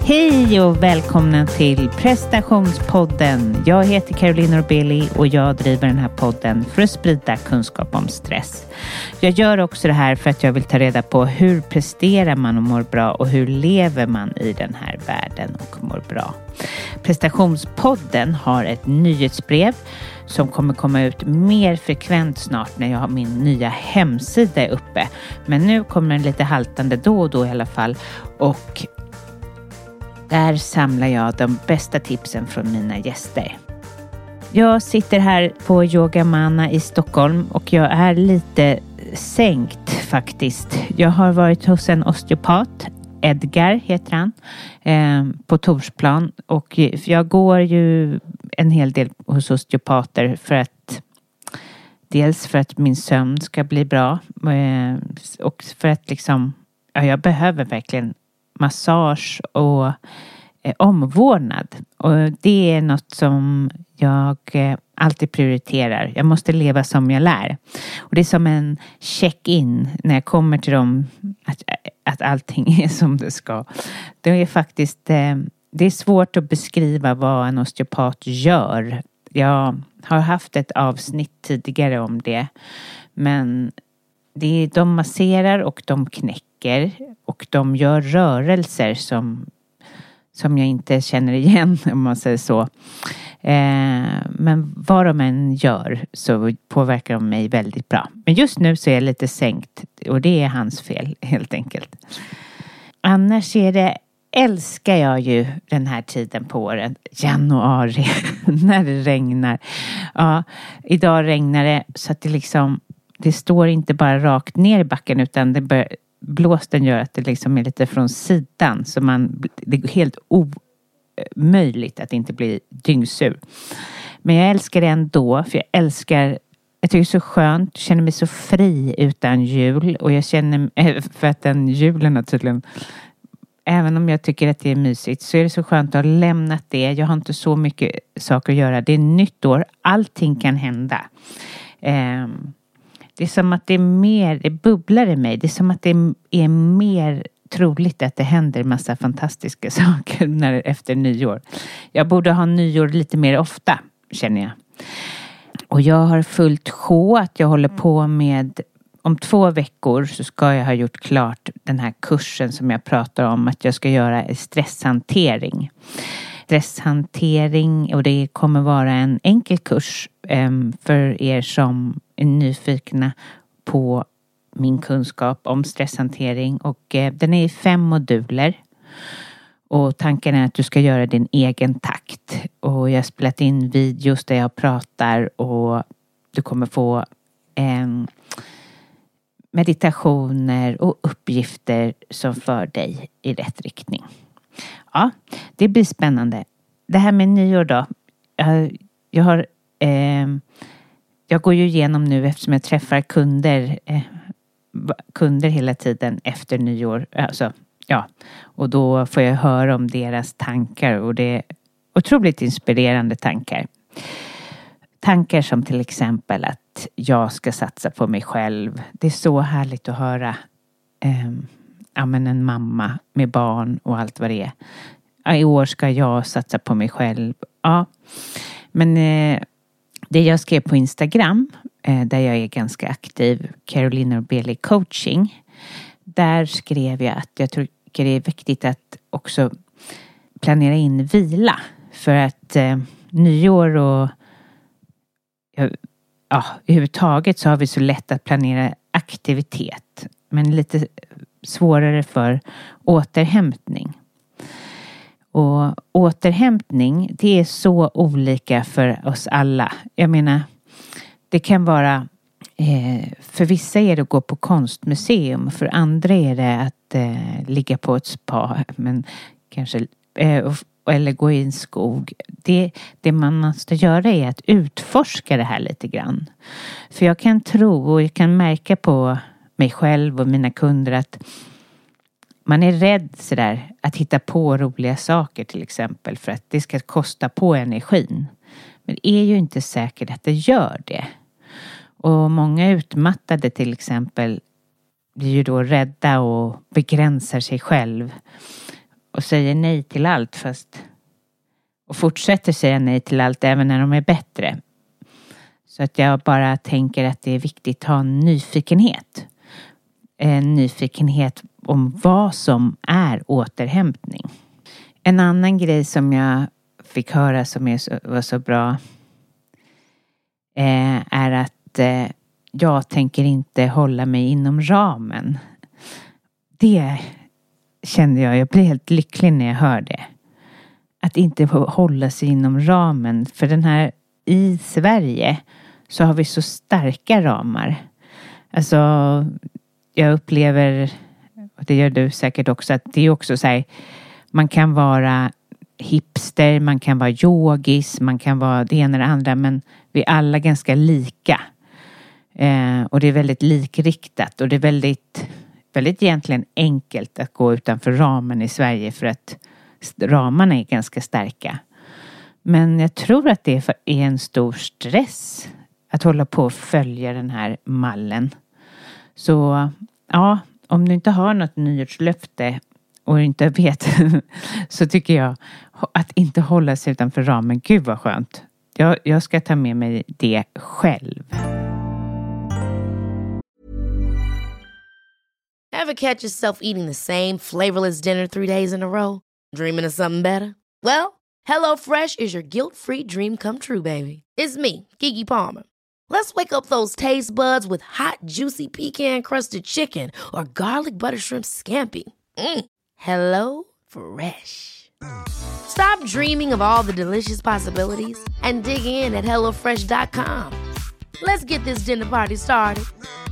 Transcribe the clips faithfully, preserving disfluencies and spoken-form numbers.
Hej och välkomna till Prestationspodden. Jag heter Caroline Norbeli och jag driver den här podden för att sprida kunskap om stress. Jag gör också det här för att jag vill ta reda på hur presterar man och mår bra och hur lever man i den här världen och mår bra. Prestationspodden har ett nyhetsbrev som kommer komma ut mer frekvent snart när jag har min nya hemsida uppe. Men nu kommer den lite haltande då och då i alla fall, och där samlar jag de bästa tipsen från mina gäster. Jag sitter här på Yoga Mana i Stockholm och jag är lite sänkt faktiskt. Jag har varit hos en osteopat, Edgar heter han, eh, på Torsplan. Och jag går ju en hel del hos osteopater för att dels för att min sömn ska bli bra eh, och för att liksom, ja, jag behöver verkligen massage och eh, omvårdnad. Och det är något som jag eh, alltid prioriterar. Jag måste leva som jag lär. Och det är som en check-in när jag kommer till dem att, att allting är som det ska. Det är faktiskt eh, det är svårt att beskriva vad en osteopat gör. Jag har haft ett avsnitt tidigare om det. Men det är, de masserar och de knäcker och de gör rörelser som, som jag inte känner igen, om man säger så. Eh, men vad de än gör så påverkar de mig väldigt bra. Men just nu så är jag lite sänkt och det är hans fel helt enkelt. Annars är det, älskar jag ju den här tiden på året, januari, när det regnar. Ja, idag regnar det så att det liksom, det står inte bara rakt ner i backen utan det bör, blåsten gör att det liksom är lite från sidan. Så man, det är helt omöjligt att inte bli dyngsur. Men jag älskar det ändå, för jag älskar, jag tycker det är så skönt, känner mig så fri utan jul. Och jag känner, för att den julen är tydligen, även om jag tycker att det är mysigt, så är det så skönt att ha lämnat det. Jag har inte så mycket saker att göra. Det är nytt år, allting kan hända. Um, Det är som att det är mer, det bubblar i mig. Det är som att det är mer troligt att det händer massa fantastiska saker när, efter nyår. Jag borde ha nyår lite mer ofta, känner jag. Och jag har fullt sjå att jag håller på med, om två veckor så ska jag ha gjort klart den här kursen som jag pratar om att jag ska göra i stresshantering. Stresshantering, och det kommer vara en enkel kurs um, för er som är nyfikna på min kunskap om stresshantering. Och uh, den är i fem moduler. Och tanken är att du ska göra din egen takt. Och jag har spelat in videos där jag pratar och du kommer få um, meditationer och uppgifter som för dig i rätt riktning. Ja, det blir spännande. Det här med nyår då. Jag, jag har eh, jag går ju igenom nu eftersom jag träffar kunder eh, kunder hela tiden efter nyår. Alltså, ja, och då får jag höra om deras tankar och det är otroligt inspirerande tankar. Tankar som till exempel att jag ska satsa på mig själv. Det är så härligt att höra eh, ja, men en mamma med barn och allt vad det är. Ja, i år ska jag satsa på mig själv. Ja, men eh, det jag skrev på Instagram, eh, där jag är ganska aktiv, Caroline Norbeli coaching. Där skrev jag att jag tycker det är viktigt att också planera in vila. För att eh, nyår och ja, ja, överhuvudtaget så har vi så lätt att planera aktivitet. Men lite svårare för återhämtning. Och återhämtning, det är så olika för oss alla. Jag menar, det kan vara, eh, för vissa är det att gå på konstmuseum. För andra är det att eh, ligga på ett spa. Men kanske, eh, eller gå i en skog. Det, det man måste göra är att utforska det här lite grann. För jag kan tro och jag kan märka på mig själv och mina kunder att man är rädd sådär att hitta på roliga saker till exempel för att det ska kosta på energin. Men det är ju inte säkert att det gör det. Och många utmattade till exempel blir ju då rädda och begränsar sig själv. och säger nej till allt fast och fortsätter säga nej till allt även när de är bättre. Så att jag bara tänker att det är viktigt att ha en nyfikenhet. En nyfikenhet om vad som är återhämtning. En annan grej som jag fick höra som är så, var så bra eh, är att eh, jag tänker inte hålla mig inom ramen. Det kände jag, jag blev helt lycklig när jag hörde. Att inte hålla sig inom ramen. För den här i Sverige så har vi så starka ramar. Alltså jag upplever, och det gör du säkert också, att det är också så här, man kan vara hipster, man kan vara yogis, man kan vara det ena eller andra, men vi är alla ganska lika. Eh, och det är väldigt likriktat och det är väldigt, väldigt egentligen enkelt att gå utanför ramen i Sverige för att ramarna är ganska starka. Men jag tror att det är en stor stress att hålla på och följa den här mallen. Så ja, om du inte har något nyårslöfte och inte vet så tycker jag att inte hålla sig utanför ramen. Gud vad skönt. Jag, jag ska ta med mig det själv. Ever catch yourself eating the same flavorless dinner three days in a row? Dreaming of something better? Well, HelloFresh is your guilt-free dream come true, baby. It's me, Keke Palmer. Let's wake up those taste buds with hot, juicy pecan-crusted chicken or garlic butter shrimp scampi. Mm. Hello Fresh. Stop dreaming of all the delicious possibilities and dig in at hello fresh dot com. Let's get this dinner party started.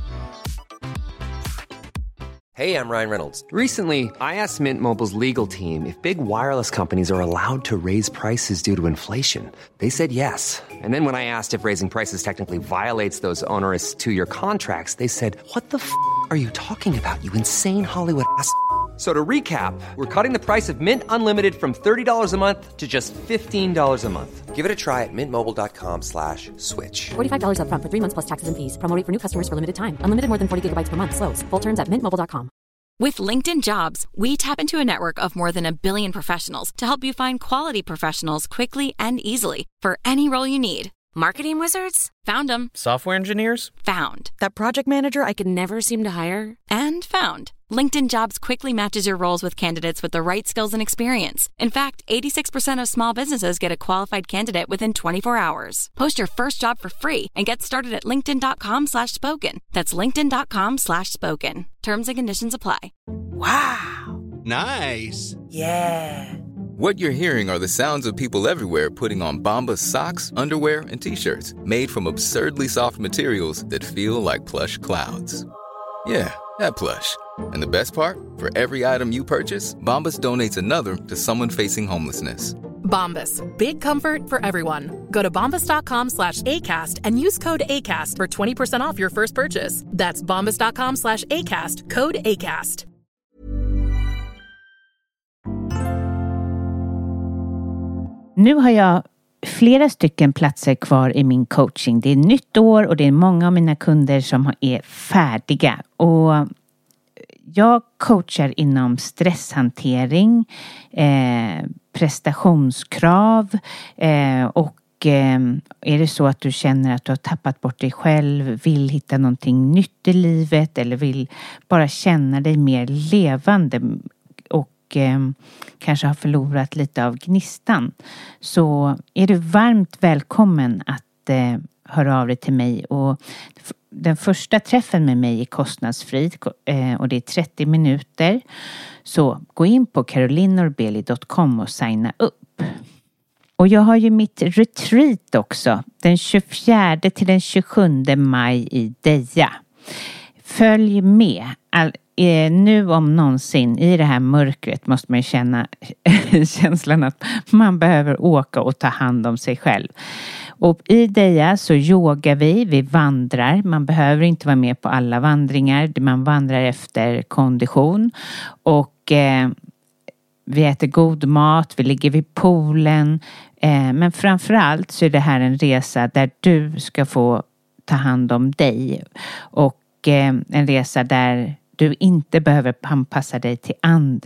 Hey, I'm Ryan Reynolds. Recently, I asked Mint Mobile's legal team if big wireless companies are allowed to raise prices due to inflation. They said yes. And then when I asked if raising prices technically violates those onerous two-year contracts, they said, what the f*** are you talking about, you insane Hollywood ass f- So to recap, we're cutting the price of Mint Unlimited from thirty dollars a month to just fifteen dollars a month. Give it a try at mintmobile.com slash switch. forty-five dollars up front for three months plus taxes and fees. Promo rate for new customers for limited time. Unlimited more than forty gigabytes per month. Slows full terms at mint mobile dot com. With LinkedIn Jobs, we tap into a network of more than a billion professionals to help you find quality professionals quickly and easily for any role you need. Marketing wizards? Found them. Software engineers? Found. That project manager I could never seem to hire? And found. LinkedIn Jobs quickly matches your roles with candidates with the right skills and experience. In fact, eighty-six percent of small businesses get a qualified candidate within twenty-four hours. Post your first job for free and get started at linkedin.com slash spoken. That's linkedin.com slash spoken. Terms and conditions apply. Wow. Nice. Yeah. What you're hearing are the sounds of people everywhere putting on Bombas socks, underwear, and T-shirts made from absurdly soft materials that feel like plush clouds. Yeah, that plush. And the best part? For every item you purchase, Bombas donates another to someone facing homelessness. Bombas. Big comfort for everyone. Go to bombas.com slash ACAST and use code ACAST for twenty percent off your first purchase. That's bombas.com slash ACAST. Code ACAST. Nu har jag flera stycken platser kvar i min coaching. Det är nytt år och det är många av mina kunder som är färdiga. Och jag coachar inom stresshantering, eh, prestationskrav eh, och eh, är det så att du känner att du har tappat bort dig själv, vill hitta någonting nytt i livet eller vill bara känna dig mer levande och eh, kanske har förlorat lite av gnistan, så är du varmt välkommen att eh, höra av dig till mig. Och den första träffen med mig är kostnadsfri eh, och det är trettio minuter. Så gå in på caroline norbeli dot com och signa upp. Och jag har ju mitt retreat också den tjugofjärde till den tjugosjunde maj i Deja. Följ med. All, eh, nu om någonsin i det här mörkret måste man känna känslan att man behöver åka och ta hand om sig själv. Och i Deja så yogar vi, vi vandrar. Man behöver inte vara med på alla vandringar. Man vandrar efter kondition. Och eh, vi äter god mat, vi ligger vid poolen. Eh, men framförallt så är det här en resa där du ska få ta hand om dig. Och eh, en resa där du inte behöver anpassa dig till andra.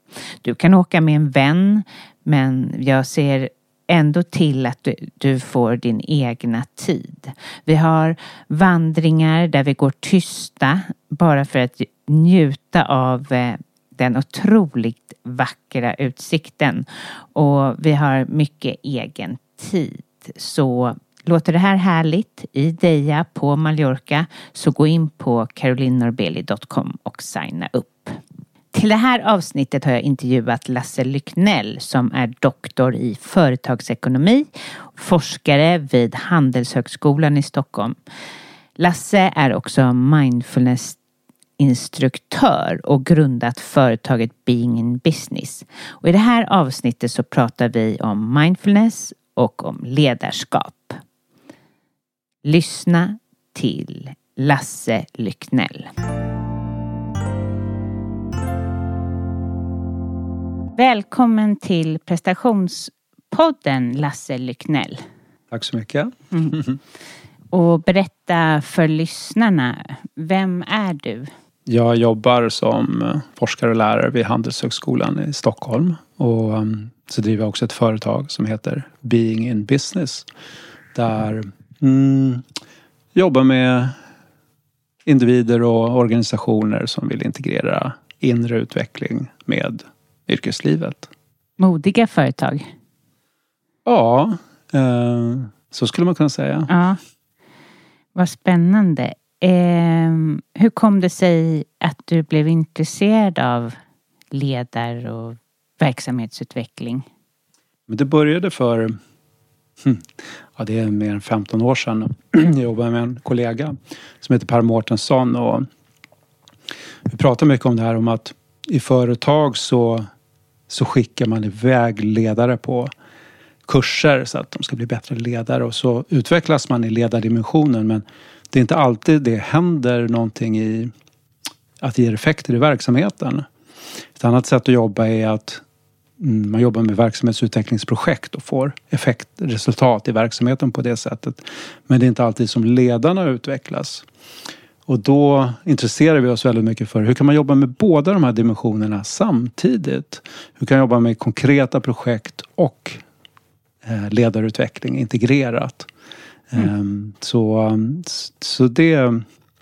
Du kan åka med en vän, men jag ser ändå till att du, du får din egna tid. Vi har vandringar där vi går tysta bara för att njuta av eh, den otroligt vackra utsikten. Och vi har mycket egen tid. Så låter det här härligt i Deja på Mallorca, så gå in på caroline norbeli punkt com och signa upp. Till det här avsnittet har jag intervjuat Lasse Lycknell som är doktor i företagsekonomi, forskare vid Handelshögskolan i Stockholm. Lasse är också mindfulness-instruktör och grundat företaget Being in Business. Och i det här avsnittet så pratar vi om mindfulness och om ledarskap. Lyssna till Lasse Lycknell. Välkommen till prestationspodden, Lasse Lycknell. Tack så mycket. Mm. Och berätta för lyssnarna, vem är du? Jag jobbar som forskare och lärare vid Handelshögskolan i Stockholm. Och så driver jag också ett företag som heter Being in Business. Där mm, jobbar med individer och organisationer som vill integrera inre utveckling med yrkeslivet. Modiga företag. Ja, eh, så skulle man kunna säga. Ja, vad spännande. Eh, hur kom det sig att du blev intresserad av ledar- och verksamhetsutveckling? Men det började för ja, det är mer än femton år sedan. Jag jobbade med en kollega som heter Per Mårtensson, och vi pratar mycket om det här om att i företag så så skickar man iväg ledare på kurser så att de ska bli bättre ledare, och så utvecklas man i ledardimensionen, men det är inte alltid det händer någonting i att ge effekter i verksamheten. Ett annat sätt att jobba är att man jobbar med verksamhetsutvecklingsprojekt och får effekt, resultat i verksamheten på det sättet. Men det är inte alltid som ledarna utvecklas. Och då intresserar vi oss väldigt mycket för hur kan man jobba med båda de här dimensionerna samtidigt. Hur kan man jobba med konkreta projekt och ledarutveckling integrerat. Mm. Så, så det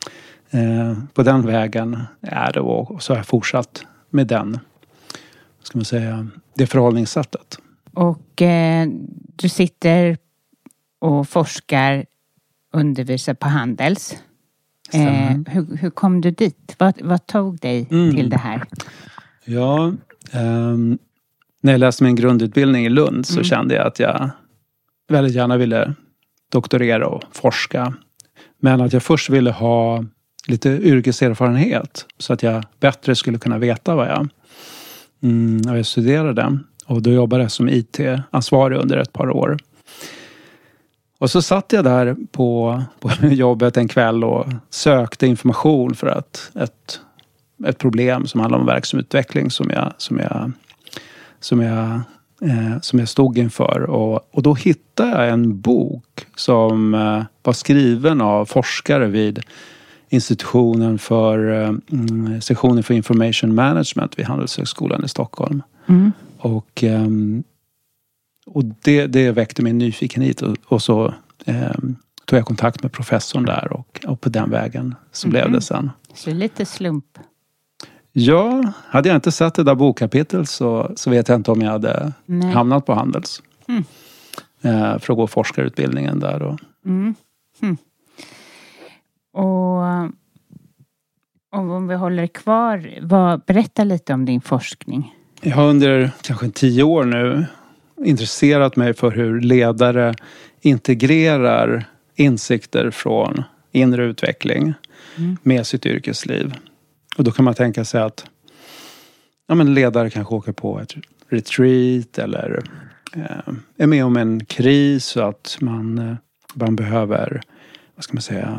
på den vägen är det, och så har jag fortsatt med den, ska man säga, det förhållningssättet. Och eh, du sitter och forskar, undervisar på Handels. Eh, hur, hur kom du dit? Vad, vad tog dig mm. till det här? Ja, eh, när jag läste min grundutbildning i Lund så mm. kände jag att jag väldigt gärna ville doktorera och forska. Men att jag först ville ha lite yrkeserfarenhet så att jag bättre skulle kunna veta vad jag, mm, vad jag studerade. Och då jobbade jag som I T-ansvarig under ett par år. Och så satt jag där på, på jobbet en kväll och sökte information för att ett, ett problem som handlar om verksamhetsutveckling som jag, som jag, som jag, eh, som jag stod inför. Och, och då hittade jag en bok som eh, var skriven av forskare vid institutionen för eh, sektionen för information management vid Handelshögskolan i Stockholm. Mm. Och, eh, och det, det väckte min nyfikenhet, och, och så eh, tog jag kontakt med professorn där, och, och på den vägen så mm. blev det sen. Så lite slump. Ja, hade jag inte sett det där bokkapitlet så, så vet jag inte om jag hade Nej. hamnat på Handels. Mm. Eh, för att gå forskarutbildningen där. Och. Mm. Mm. Och, och om vi håller kvar, vad, berätta lite om din forskning. Jag har under kanske tio år nu intresserat mig för hur ledare integrerar insikter från inre utveckling mm. med sitt yrkesliv. Och då kan man tänka sig att ja, men ledare kanske åker på ett retreat eller eh, är med om en kris, så att man, eh, man behöver, vad ska man säga,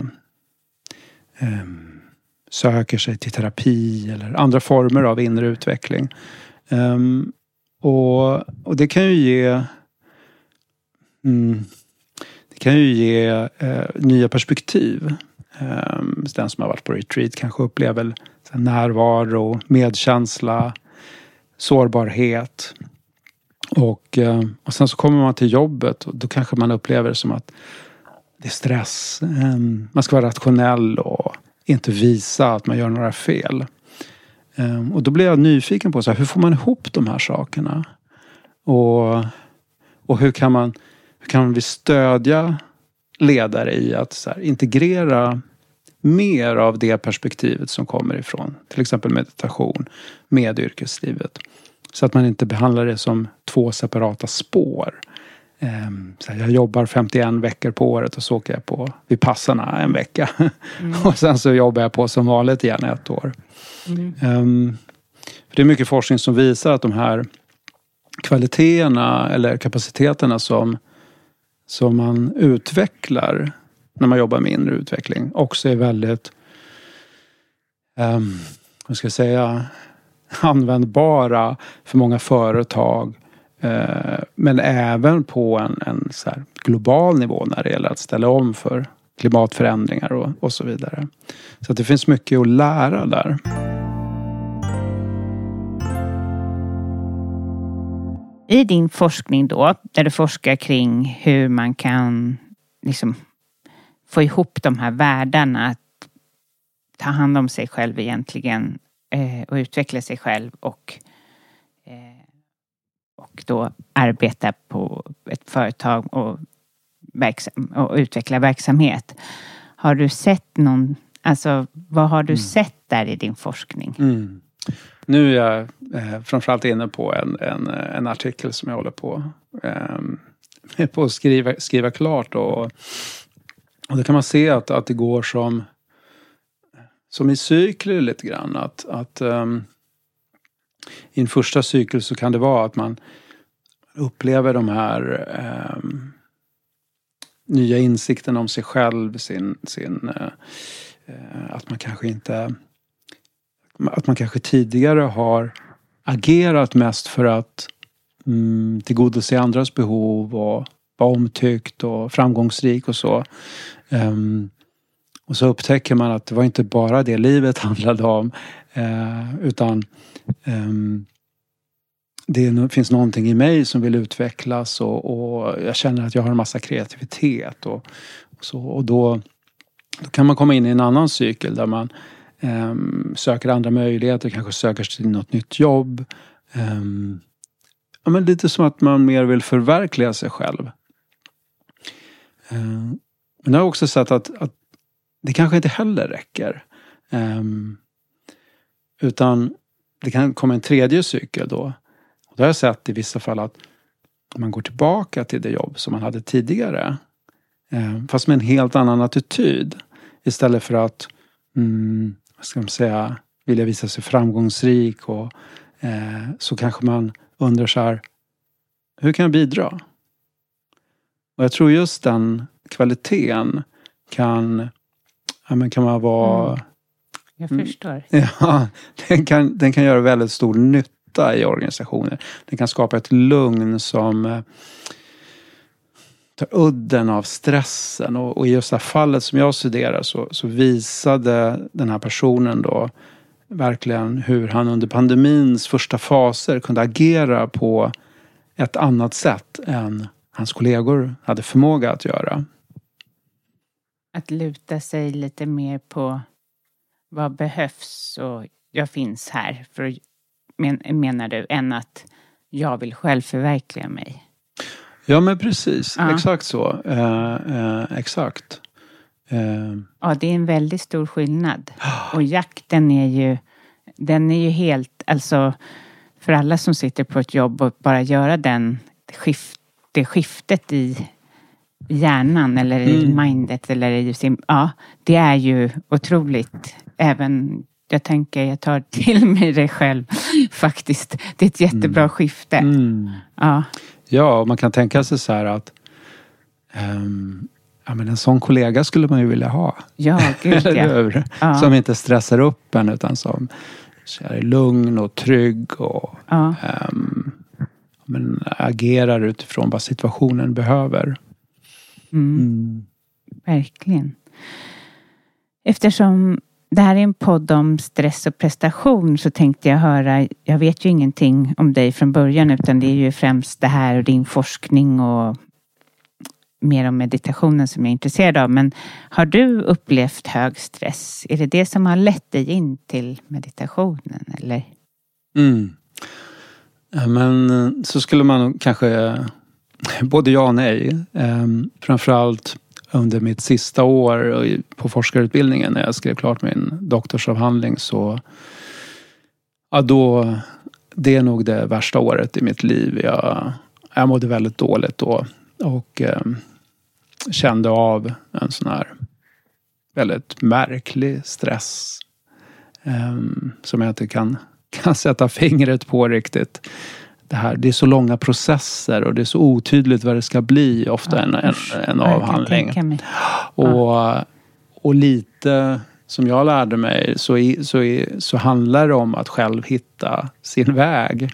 eh, söker sig till terapi eller andra former av inre utveckling. Um, och, och det kan ju ge mm, det kan ju ge eh, nya perspektiv. Um, den som har varit på retreat kanske upplever närvaro, medkänsla, sårbarhet. Och, och sen så kommer man till jobbet och då kanske man upplever det som att det är stress. Man ska vara rationell och inte visa att man gör några fel. Och då blir jag nyfiken på så här, hur får man ihop de här sakerna? Och, och hur kan man hur kan vi stödja ledare i att så här, integrera mer av det perspektivet som kommer ifrån till exempel meditation med yrkeslivet. Så att man inte behandlar det som två separata spår. Så här, jag jobbar femtioen veckor på året och så åker jag på Vipassana en vecka. Mm. Och sen så jobbar jag på som vanligt igen ett år. Mm. Um, för det är mycket forskning som visar att de här kvaliteterna eller kapaciteterna som, som man utvecklar när man jobbar med inre utveckling också är väldigt um, vad ska jag säga, användbara för många företag. Uh, men även på en, en så här global nivå när det gäller att ställa om för klimatförändringar och, och så vidare. Så att det finns mycket att lära där. I din forskning då, där du forskar kring hur man kan liksom få ihop de här världarna, att ta hand om sig själv egentligen eh, och utveckla sig själv och, eh, och då arbeta på ett företag och, verksam, och utveckla verksamhet. Har du sett någon, alltså vad har du mm. sett där i din forskning? Mm. Nu är jag eh, framförallt inne på en, en, en artikel som jag håller på, eh, på att skriva, skriva klart. Och, och då kan man se att, att det går som, som i cykler lite grann. Att, att um, i en första cykel så kan det vara att man upplever de här um, nya insikterna om sig själv. Sin, sin, uh, uh, att man kanske inte... Att man kanske tidigare har agerat mest för att mm, tillgodose andras behov och vara omtyckt och framgångsrik och så. Um, och så upptäcker man att det var inte bara det livet handlade om. Uh, utan um, det finns någonting i mig som vill utvecklas och, och jag känner att jag har en massa kreativitet. Och, och, så, och då, då kan man komma in i en annan cykel där man Um, söker andra möjligheter, kanske söker sig till något nytt jobb. Um, ja, men lite som att man mer vill förverkliga sig själv. Um, men jag har också sett att, att det kanske inte heller räcker. Um, utan det kan komma en tredje cykel då. Och då har jag sett i vissa fall att man går tillbaka till det jobb som man hade tidigare. Um, fast med en helt annan attityd. Istället för att mm, vad ska man säga, vilja visa sig framgångsrik och eh, så kanske man undrar så här, hur kan jag bidra? Och jag tror just den kvaliteten kan, ja, men kan man vara... Mm. Jag förstår. Ja, den kan, den kan göra väldigt stor nytta i organisationer. Den kan skapa ett lugn som eh, tar udden av stressen. Och, och i just det här fallet som jag studerar så, så visade den här personen då verkligen hur han under pandemins första faser kunde agera på ett annat sätt än hans kollegor hade förmåga att göra. Att luta sig lite mer på vad behövs och jag finns här, för, men, menar du, än att jag vill själv förverkliga mig. Ja, men precis. Ja. Exakt så. Eh, eh, exakt. Eh. Ja, det är en väldigt stor skillnad. Och jakten är ju, den är ju helt, alltså för alla som sitter på ett jobb och bara göra den skift, det skiftet i hjärnan eller i mm. mindet eller i sin, ja, det är ju otroligt. Även, jag tänker, jag tar till mig det själv faktiskt. Det är ett jättebra mm. skifte. Mm. Ja. Ja, man kan tänka sig så här att um, ja, men en sån kollega skulle man ju vilja ha. Ja, gud ja. Ja. Som inte stressar upp en utan som är lugn och trygg och ja. um, men agerar utifrån vad situationen behöver. Mm. Mm. Verkligen. Eftersom det här är en podd om stress och prestation, så tänkte jag höra, jag vet ju ingenting om dig från början, utan det är ju främst det här och din forskning och mer om meditationen som jag är intresserad av. Men har du upplevt hög stress? Är det det som har lett dig in till meditationen, eller? Mm. Ja, men så skulle man kanske, både ja och nej. Ehm, framförallt under mitt sista år på forskarutbildningen när jag skrev klart min doktorsavhandling, så ja, då, det är nog det värsta året i mitt liv. Jag, jag mådde väldigt dåligt då och eh, kände av en sån här väldigt märklig stress eh, som jag inte kan, kan sätta fingret på riktigt. Det, här, det är så långa processer och det är så otydligt vad det ska bli ofta, ja, en, en, en avhandling. Och, och lite som jag lärde mig så, i, så, i, så handlar det om att själv hitta sin väg.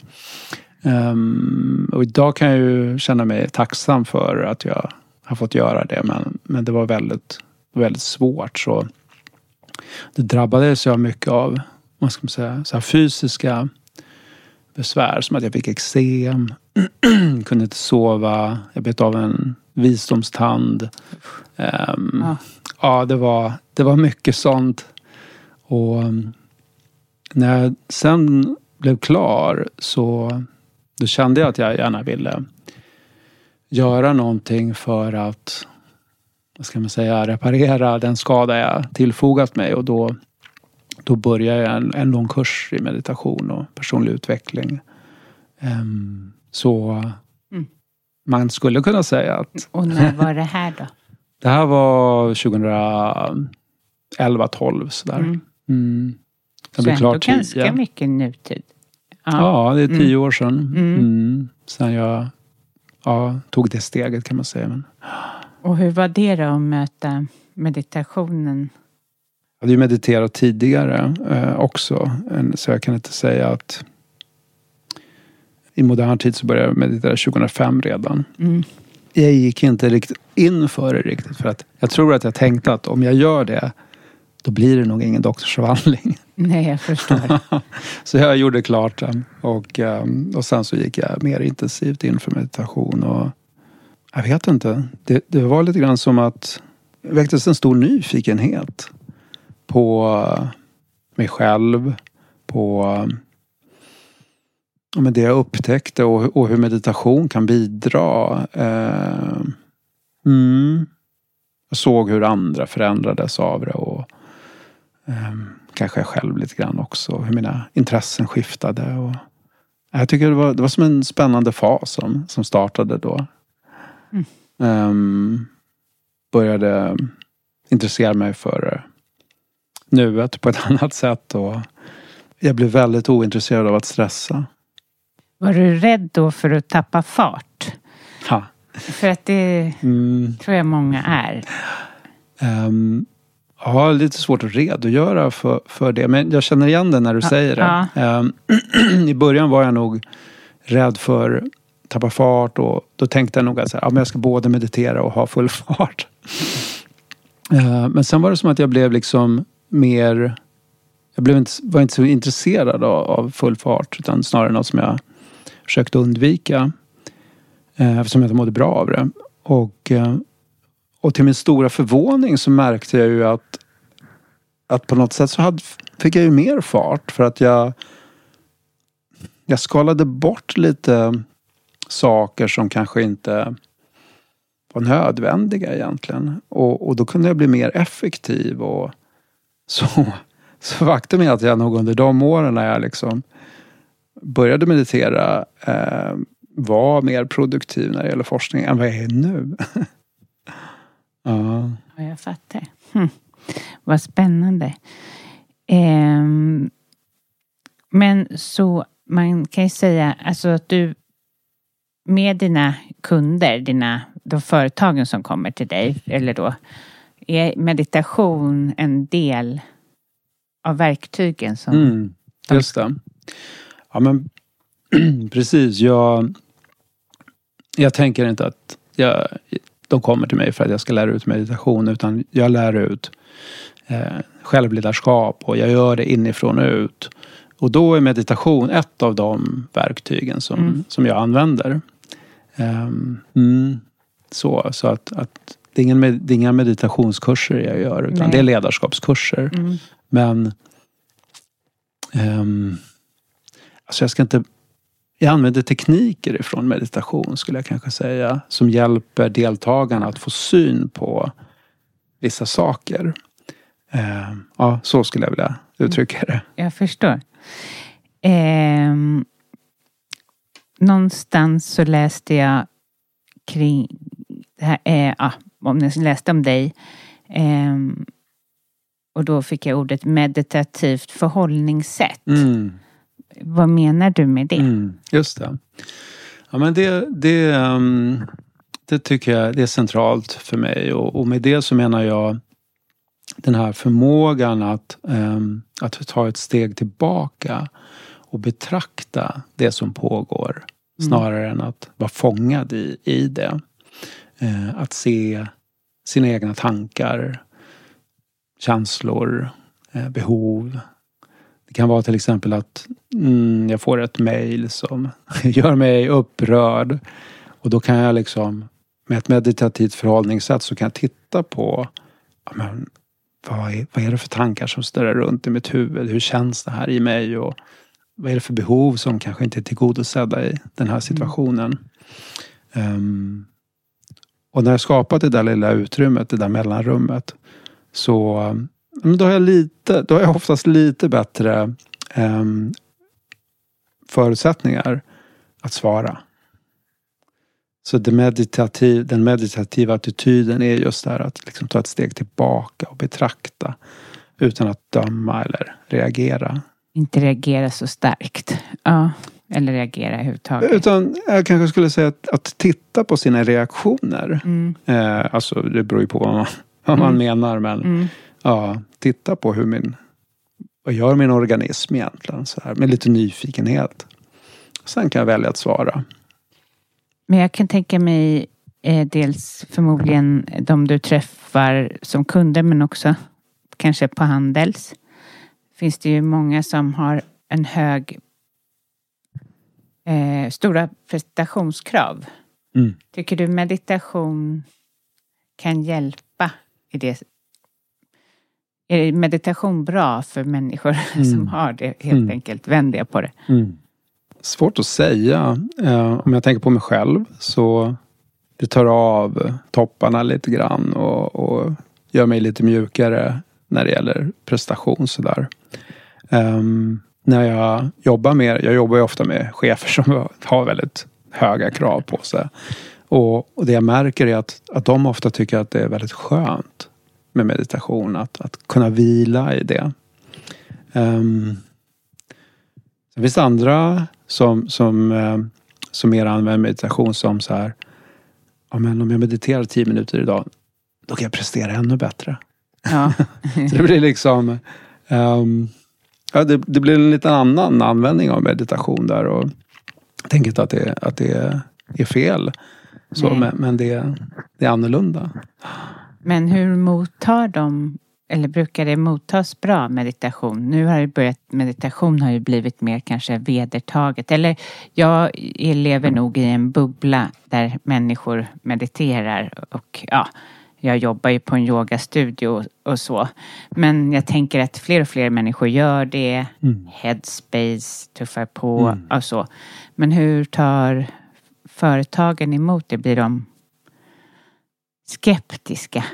Um, och idag kan jag ju känna mig tacksam för att jag har fått göra det, men, men det var väldigt, väldigt svårt. Så det drabbades jag mycket av, vad ska man säga, så här fysiska besvär, som att jag fick eksem, kunde inte sova, jag bet av en visdomstand. Um, ja. ja, det var, det var mycket sånt. Och um, när jag sen blev klar så då kände jag att jag gärna ville göra någonting för att, vad ska man säga, reparera den skada jag tillfogat mig. Och då Då började jag en, en lång kurs i meditation och personlig utveckling. Um, så mm. man skulle kunna säga att... Och när var det här då? Det här var tjugoelva tolv sådär. Mm. Mm. Så blev klart ganska tio. Mycket nutid. Ja, ja det är tio mm. år sedan. Mm. Mm. Sen jag ja, tog det steget, kan man säga. Men... Och hur var det då att möta meditationen? Jag hade ju mediterat tidigare eh, också. Så jag kan inte säga att i modern tid så började jag meditera tjugohundrafem redan. Mm. Jag gick inte riktigt in för det riktigt. För att jag tror att jag tänkte att om jag gör det, då blir det nog ingen doktorsavhandling. Nej, jag förstår. Så jag gjorde klart den. Och, och sen så gick jag mer intensivt in för meditation. Och jag vet inte. Det, det var lite grann som att det väcktes en stor nyfikenhet på mig själv, på med det jag upptäckte och, och hur meditation kan bidra. Eh, mm. Jag såg hur andra förändrades av det och eh, kanske jag själv lite grann också. Hur mina intressen skiftade. Och jag tycker det var, det var som en spännande fas som, som startade då. Mm. Eh, började intressera mig för nuet på ett annat sätt och jag blev väldigt ointresserad av att stressa. Var du rädd då för att tappa fart? Ja. För att det mm. tror jag många är. Um, jag har lite svårt att redogöra för, för det. Men jag känner igen det när du ja. säger det. Ja. Um, I början var jag nog rädd för att tappa fart. Och då tänkte jag nog att ja, men jag ska både meditera och ha full fart. uh, men sen var det som att jag blev liksom mer... Jag blev inte, var inte så intresserad av, av full fart. Utan snarare något som jag försökte undvika. Eh, eftersom jag inte mådde bra av det. Och, eh, och till min stora förvåning så märkte jag ju att, att på något sätt så hade, fick jag ju mer fart. För att jag, jag skalade bort lite saker som kanske inte var nödvändiga egentligen. Och, och då kunde jag bli mer effektiv. Och så, så faktum är att jag nog under de åren när jag liksom började meditera eh, var mer produktiv när det gäller forskning än vad jag är nu. Ja. Ja, jag fattar. Hm. Vad spännande. Eh, men så man kan ju säga alltså att du med dina kunder, dina de företagen som kommer till dig, eller då är meditation en del av verktygen som... Mm, just det. Ja, men precis. Jag, jag tänker inte att jag, de kommer till mig för att jag ska lära ut meditation, utan jag lär ut eh, självledarskap och jag gör det inifrån och ut. Och då är meditation ett av de verktygen som, mm. som jag använder. Um, mm, så så att, att det, är ingen med, det är inga meditationskurser jag gör utan Nej. det är ledarskapskurser. Mm. Men um, alltså jag ska inte jag använder tekniker ifrån meditation skulle jag kanske säga som hjälper deltagarna att få syn på vissa saker. Uh, ja, så skulle jag vilja uttrycka det. Jag förstår. Eh, någonstans så läste jag kring det här, eh, ja, om jag läste om dig eh, och då fick jag ordet meditativt förhållningssätt. Mm. Vad menar du med det? Mm, just det. Ja, men det, det, um, det tycker jag det är centralt för mig och, och med det så menar jag den här förmågan att, um, att ta ett steg tillbaka och betrakta det som pågår mm. snarare än att vara fångad i, i det. Uh, att se sina egna tankar, känslor, uh, behov. Det kan vara till exempel att mm, jag får ett mejl som gör mig upprörd och då kan jag liksom med ett meditativt förhållningssätt så kan jag titta på ja, men, Vad är, vad är det för tankar som snurrar runt i mitt huvud? Hur känns det här i mig? Och vad är det för behov som kanske inte är tillgodosedda i den här situationen? Mm. Um, och när jag skapat det där lilla utrymmet, det där mellanrummet, så um, då har jag lite, då har jag oftast lite bättre um, förutsättningar att svara. Så det meditativ, den meditativa attityden är just där att liksom ta ett steg tillbaka och betrakta utan att döma eller reagera. Inte reagera så starkt. Ja, eller reagera överhuvudtaget. Utan jag kanske skulle säga att, att titta på sina reaktioner. Mm. Eh, alltså det beror ju på vad man, vad man mm. menar. Men mm. ja, titta på hur min, vad gör min organism egentligen? Så här, med lite nyfikenhet. Sen kan jag välja att svara. Men jag kan tänka mig eh, dels förmodligen de du träffar som kunder men också kanske på Handels. Finns det ju många som har en hög eh, stora prestationskrav. Mm. Tycker du meditation kan hjälpa i det? Är meditation bra för människor mm. som har det helt mm. enkelt vändiga på det? Mm. Svårt att säga. Eh, om jag tänker på mig själv så det tar av topparna lite grann och, och gör mig lite mjukare när det gäller prestation sådär. Um, när jag jobbar med, jag jobbar ju ofta med chefer som har väldigt höga krav på sig. Och, och det jag märker är att, att de ofta tycker att det är väldigt skönt med meditation. Att, att kunna vila i det. Um, det finns andra som, som, eh, som mer använder meditation som så här. Ja, men om jag mediterar tio minuter idag, då kan jag prestera ännu bättre. Ja. Så det blir liksom um, ja, det, det blir en liten annan användning av meditation där och jag tänker inte att det, att det är fel så, men, men det, det är annorlunda. Men hur mottar de eller brukar det mottas bra meditation? Nu har det börjat, meditation har ju blivit mer kanske vedertaget. Eller jag lever nog i en bubbla där människor mediterar och ja, jag jobbar ju på en yogastudio och så. Men jag tänker att fler och fler människor gör det. Mm. Headspace tuffar på mm. och så. Men hur tar företagen emot det? Blir de skeptiska?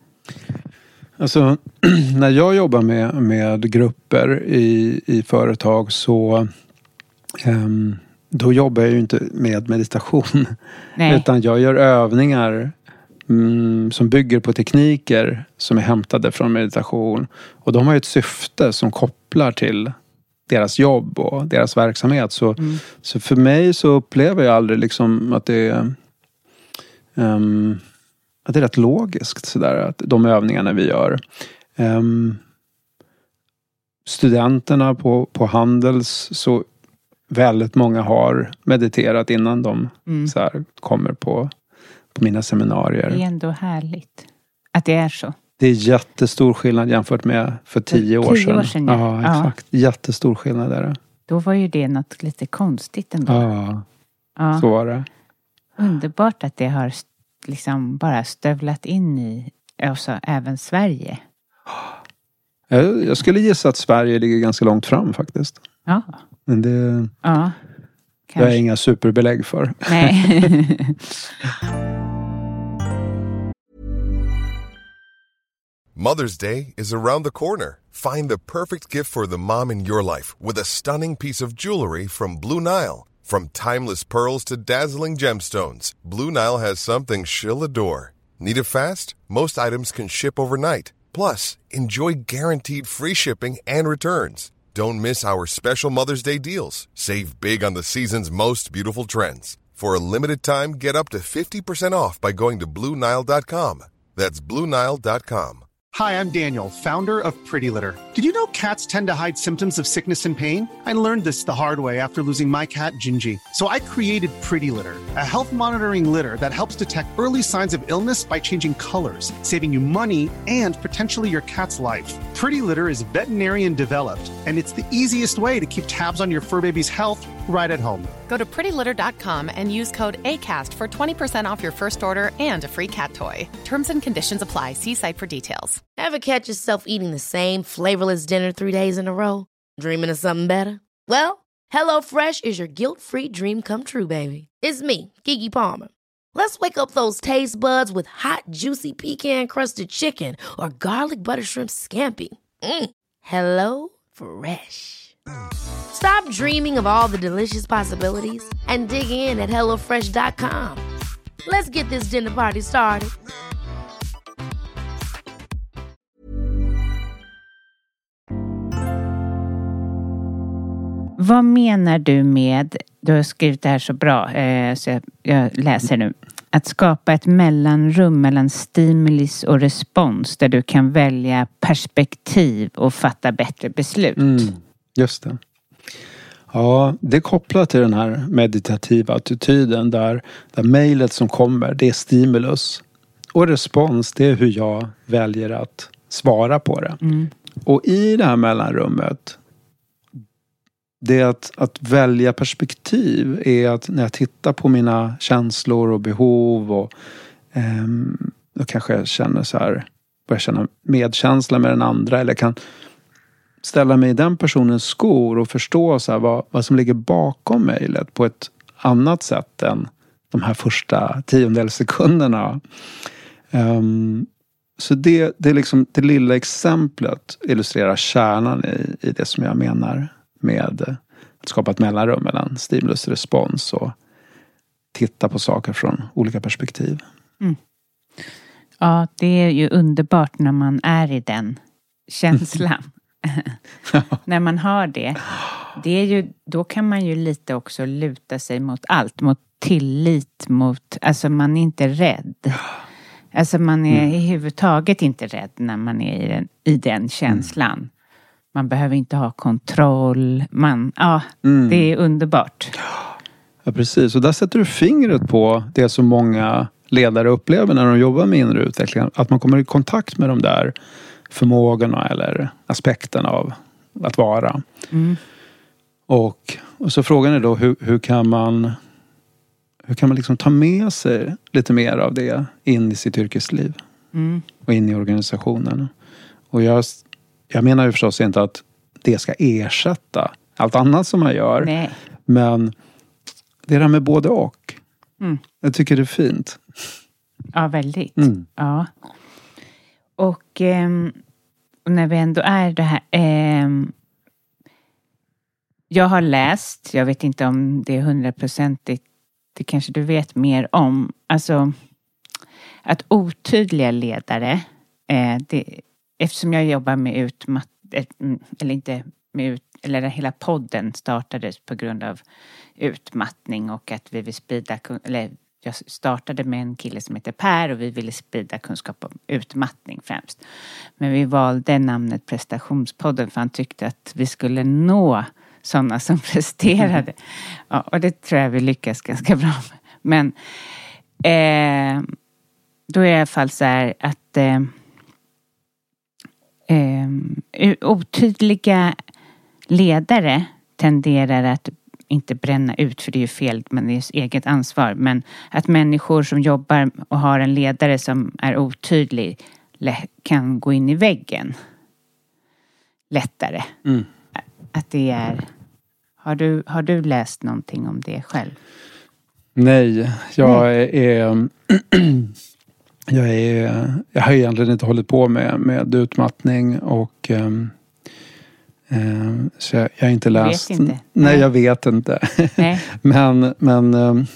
Alltså, när jag jobbar med, med grupper i, i företag så um, då jobbar jag ju inte med meditation. Nej. Utan jag gör övningar mm, som bygger på tekniker som är hämtade från meditation. Och de har ju ett syfte som kopplar till deras jobb och deras verksamhet. Så, mm. så för mig så upplever jag aldrig liksom att det är... Um, Att det är rätt logiskt sådär, att de övningarna vi gör. Um, studenterna på, på Handels, så väldigt många har mediterat innan de mm. så här, kommer på, på mina seminarier. Det är ändå härligt att det är så. Det är jättestor skillnad jämfört med för tio år sedan. Tio år sedan, ja. Ja, exakt. Ja. Jättestor skillnad där. Då var ju det något lite konstigt ändå. Ja, ja. Så var det. Underbart att det har liksom bara stövlat in i alltså, även Sverige. Jag, jag skulle gissa att Sverige ligger ganska långt fram faktiskt. Ja. Men det, ja, det är inga superbelägg för. Nej. Mother's Day is around the corner. Find the perfect gift for the mom in your life with a stunning piece of jewelry from Blue Nile. From timeless pearls to dazzling gemstones, Blue Nile has something she'll adore. Need it fast? Most items can ship overnight. Plus, enjoy guaranteed free shipping and returns. Don't miss our special Mother's Day deals. Save big on the season's most beautiful trends. For a limited time, get up to fifty percent off by going to Blue Nile dot com. That's Blue Nile dot com. Hi, I'm Daniel, founder of Pretty Litter. Did you know cats tend to hide symptoms of sickness and pain? I learned this the hard way after losing my cat, Gingy. So I created Pretty Litter, a health monitoring litter that helps detect early signs of illness by changing colors, saving you money and potentially your cat's life. Pretty Litter is veterinarian developed, and it's the easiest way to keep tabs on your fur baby's health right at home. Go to pretty litter dot com and use code ACAST for twenty percent off your first order and a free cat toy. Terms and conditions apply. See site for details. Ever catch yourself eating the same flavorless dinner three days in a row? Dreaming of something better? Well, HelloFresh is your guilt-free dream come true, baby. It's me, Keke Palmer. Let's wake up those taste buds with hot, juicy pecan-crusted chicken or garlic butter shrimp scampi. Mm. Hello Fresh. Stop dreaming of all the delicious possibilities and dig in at hello fresh dot com. Let's get this dinner party started. Vad menar du med, du har skrivit det här så bra eh, så jag, jag läser nu. Att skapa ett mellanrum mellan stimulis och respons där du kan välja perspektiv och fatta bättre beslut. Mm, just det. Ja, det är kopplat till den här meditativa attityden där, där mejlet som kommer, det är stimulus. Och respons, det är hur jag väljer att svara på det. Mm. Och i det här mellanrummet, det är att, att välja perspektiv är att när jag tittar på mina känslor och behov och eh, då kanske jag känner så här, börjar känna medkänsla med den andra eller kan ställa mig i den personens skor och förstå så här vad, vad som ligger bakom mejlet på ett annat sätt än de här första tiondels sekunderna. Um, så det, det är liksom det lilla exemplet illustrerar kärnan i, i det som jag menar med att skapa ett mellanrum mellan stimulus och respons och titta på saker från olika perspektiv. Mm. Ja, det är ju underbart när man är i den känslan. När man har det. Det är ju, då kan man ju lite också luta sig mot allt. Mot tillit, mot, alltså man är inte rädd. Alltså man är mm. i huvudtaget inte rädd när man är i den, i den känslan. Mm. Man behöver inte ha kontroll. Man, ja, mm. det är underbart. Ja, precis. Och där sätter du fingret på det som många ledare upplever när de jobbar med inre utveckling. Att man kommer i kontakt med de där förmågorna eller aspekterna av att vara. Mm. Och, och så frågan är då hur, hur kan man hur kan man liksom ta med sig lite mer av det in i sitt yrkesliv mm. och in i organisationen. Och jag, jag menar ju förstås inte att det ska ersätta allt annat som man gör. Nej. Men det är det med både och. Mm. Jag tycker det är fint. Ja, väldigt. Mm. Ja. Och eh, när vi ändå är det här... Eh, jag har läst, jag vet inte om det är hundraprocentigt, det kanske du vet mer om. Alltså, att otydliga ledare, eh, det, eftersom jag jobbar med utmatt... Eller inte med ut... Eller hela podden startades på grund av utmattning och att vi vill sprida... Eller, jag startade med en kille som heter Per och vi ville sprida kunskap om utmattning främst. Men vi valde namnet Prestationspodden för han tyckte att vi skulle nå sådana som presterade. Ja, och det tror jag vi lyckas ganska bra med. Men eh, då är det i alla fall så här att eh, eh, otydliga ledare tenderar att inte bränna ut, för det är ju fel, men det är eget ansvar. Men att människor som jobbar och har en ledare som är otydlig kan gå in i väggen lättare. Mm. Att det är... Har du, har du läst någonting om det själv? Nej, jag Nej. är... jag är... Jag har egentligen inte hållit på med, med utmattning och... Um, um, så jag, jag har inte läst... Vet inte. Nej, Nej, jag vet inte. Nej. men... men um,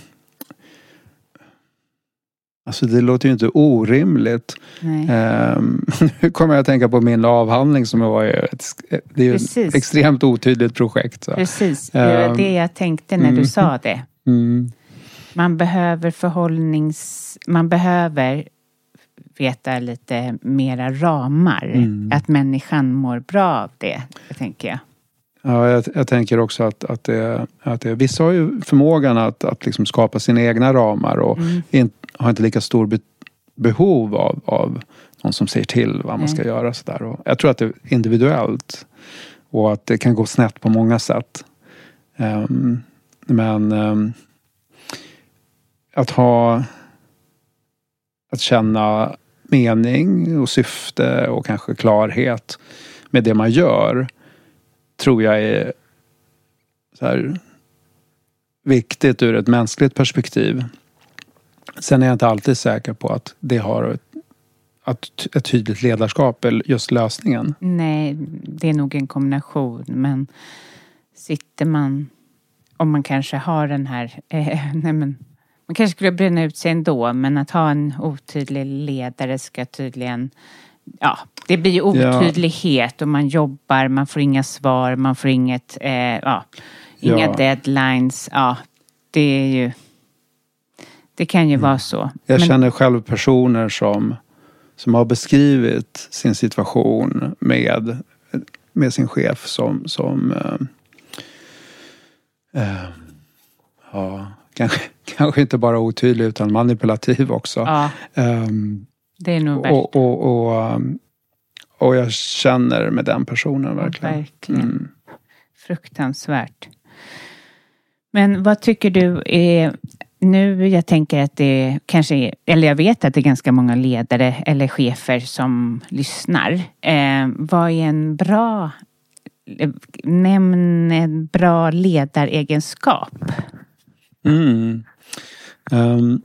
alltså det låter ju inte orimligt. Um, nu kommer jag att tänka på min avhandling som var ett, det är ju ett extremt otydligt projekt. Så. Precis, det var det jag tänkte när mm. du sa det. Mm. Man behöver förhållnings... Man behöver veta lite mera ramar. Mm. Att människan mår bra av det, tänker jag. Ja, jag, jag tänker också att, att, det, att det, vissa har ju förmågan att, att liksom skapa sina egna ramar och mm. in, har inte lika stor be, behov av, av någon som säger till vad man ska Nej. göra. Så där. Och jag tror att det är individuellt och att det kan gå snett på många sätt. Um, men um, att ha att känna mening och syfte och kanske klarhet med det man gör tror jag är så här viktigt ur ett mänskligt perspektiv. Sen är jag inte alltid säker på att det har ett, att ett tydligt ledarskap eller just lösningen. Nej, det är nog en kombination. Men sitter man, om man kanske har den här, eh, nej men, man kanske skulle bränna ut sig ändå, men att ha en otydlig ledare ska tydligen, ja, det blir ju otydlighet ja. och man jobbar, man får inga svar, man får inget, eh, ja, inga ja. deadlines, ja, det är ju, det kan ju mm. vara så. Jag men, känner själv personer som, som har beskrivit sin situation med, med sin chef som, som äh, äh, ja, kanske, kanske inte bara otydlig utan manipulativ också. Ja, um, det är nog värst. Och, och, och, um, och jag känner med den personen verkligen. Ja, verkligen. Mm. Fruktansvärt. Men vad tycker du är... Nu, jag tänker att det kanske är, eller jag vet att det är ganska många ledare eller chefer som lyssnar. Eh, vad är en bra, nämn en bra ledaregenskap? Mm. Um.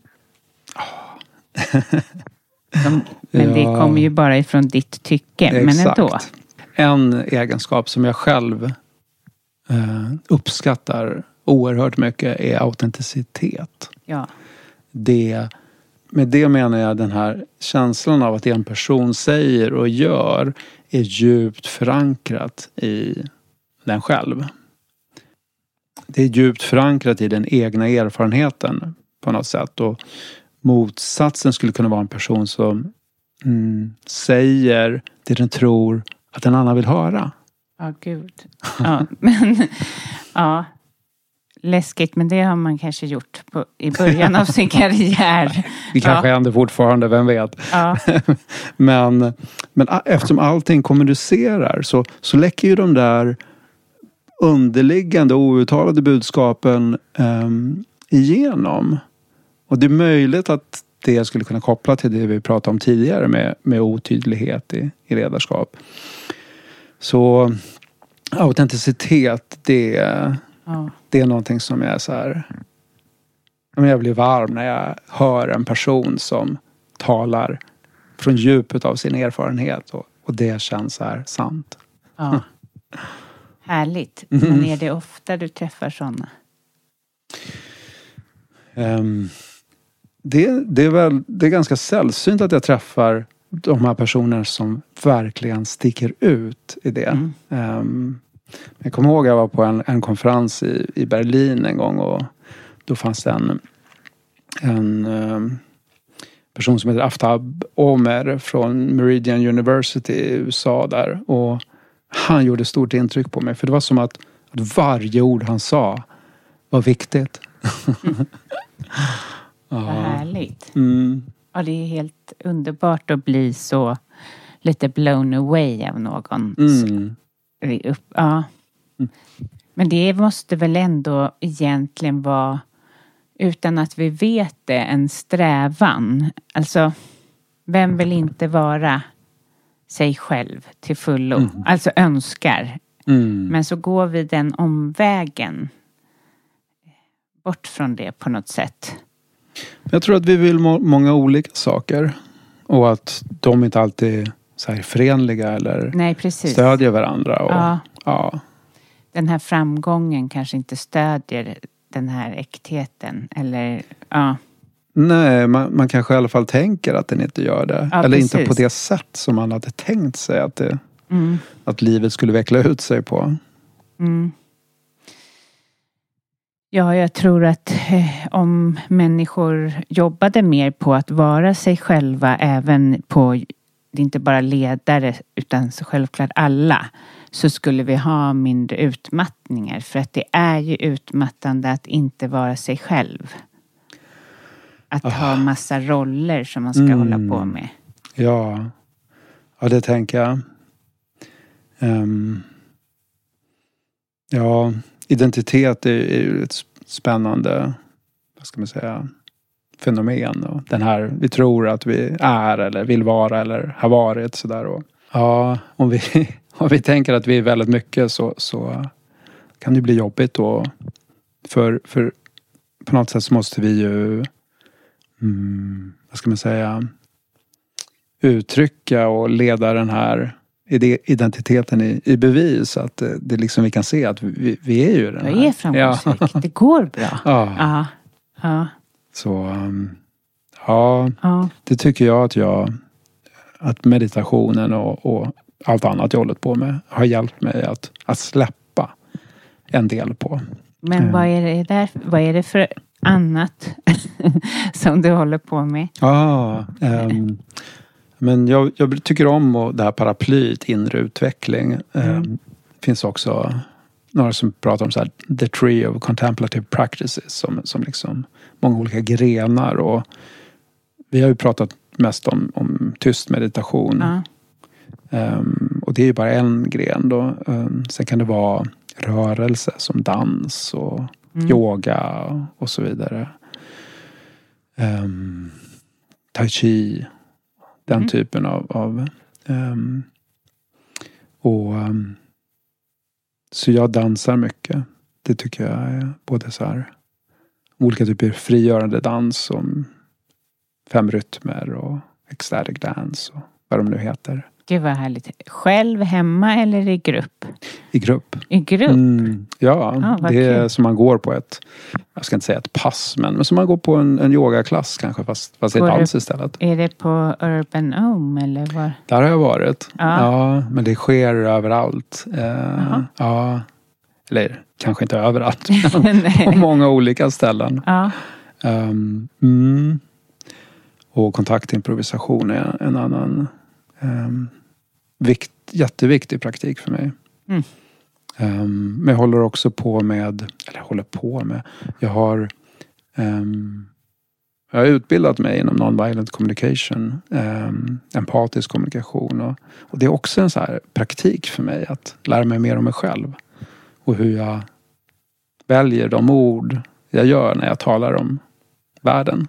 De, men ja. det kommer ju bara ifrån ditt tycke, Exakt. men ändå. En egenskap som jag själv eh, uppskattar oerhört mycket är autenticitet. Ja. Det, med det menar jag den här känslan av att det en person säger och gör är djupt förankrat i den själv. Det är djupt förankrat i den egna erfarenheten på något sätt. Och motsatsen skulle kunna vara en person som mm, säger det den tror att en annan vill höra. Ja, gud. Ja, men... ja. Läskigt, men det har man kanske gjort på, i början av sin karriär. Det kanske ja. händer fortfarande, vem vet. Ja. men, men eftersom allting kommunicerar så, så läcker ju de där underliggande outtalade budskapen um, igenom. Och det är möjligt att det skulle kunna koppla till det vi pratade om tidigare med, med otydlighet i, i ledarskap. Så autenticitet, det är... Ja. Det är någonting som jag är så här... Jag blir varm när jag hör en person som talar från djupet av sin erfarenhet. Och, och det känns så här sant. Ja. Härligt. Mm. Men är det ofta du träffar sådana? Um, det, det är väl det är ganska sällsynt att jag träffar de här personerna som verkligen sticker ut i det. Mm. Um, Jag kommer ihåg att jag var på en, en konferens i, i Berlin en gång och då fanns det en, en um, person som heter Aftab Omer från Meridian University i U S A där och han gjorde stort intryck på mig för det var som att, att varje ord han sa var viktigt. Mm. Ja. Vad härligt. Mm. Ja, det är helt underbart att bli så lite blown away av någon. Mm. Upp, ja. Mm. Men det måste väl ändå egentligen vara, utan att vi vet det, en strävan. Alltså, vem vill inte vara sig själv till fullo? Mm. Alltså önskar. Mm. Men så går vi den omvägen bort från det på något sätt. Jag tror att vi vill må- många olika saker. Och att de inte alltid är så här förenliga eller Nej, precis. stödjer varandra. Och, ja. Ja. Den här framgången kanske inte stödjer den här äktheten. Eller, ja. Nej, man, man kanske i alla fall tänker att den inte gör det. Ja, eller precis. inte på det sätt som man hade tänkt sig att, det, mm. att livet skulle veckla ut sig på. Mm. Ja, jag tror att eh, om människor jobbade mer på att vara sig själva, även på, det är inte bara ledare utan så självklart alla, så skulle vi ha mindre utmattningar. För att det är ju utmattande att inte vara sig själv. Att oh. ha massa roller som man ska mm. hålla på med. Ja, ja det tänker jag. Um, ja, identitet är, är ju ett spännande, vad ska man säga, fenomen. Och den här, vi tror att vi är eller vill vara eller har varit sådär. Och, ja, om vi, om vi tänker att vi är väldigt mycket så, så kan det bli jobbigt då. För, för på något sätt så måste vi ju mm, vad ska man säga, uttrycka och leda den här identiteten i, i bevis. Att det, det liksom vi kan se att vi, vi är ju den här. Jag är framgångsrik. Ja. Det går bra. Ja. Ja. Ja. Så um, ja, ja, det tycker jag att jag att meditationen och, och allt annat jag hållit på med har hjälpt mig att, att släppa en del på. Men mm. vad är det där, vad är det för annat som du håller på med? Ja, um, men jag, jag tycker om och det här paraplyt, inre utveckling. Mm. Um, det finns också några som pratar om så här, the tree of contemplative practices, som, som liksom många olika grenar. Och vi har ju pratat mest om, om tyst meditation. Ja. Um, och det är ju bara en gren då. Um, sen kan det vara rörelse som dans och mm. yoga och så vidare. Um, tai chi. Den mm. typen av... av um, och um, så jag dansar mycket. Det tycker jag är både så här olika typer av frigörande dans som fem rytmer och ecstatic dance och vad de nu heter. Gud vad härligt. Själv, hemma eller i grupp? I grupp. I grupp? Mm, ja, ah, det är kul. som man går på ett, jag ska inte säga ett pass, men, men som man går på en, en yogaklass kanske, fast, fast i ett dans istället. Är det på Urban Home eller var? Där har jag varit. Ah. Ja, men det sker överallt. Eh, ja, eller kanske inte överallt, men på många olika ställen. Ja. Um, mm. Och kontaktimprovisation är en annan um, vikt, jätteviktig praktik för mig. Mm. Um, men jag håller också på med, eller håller på med, jag har um, jag har utbildat mig inom non-violent communication, um, empatisk kommunikation, och, och det är också en så här praktik för mig att lära mig mer om mig själv och hur jag väljer de ord jag gör när jag talar om världen.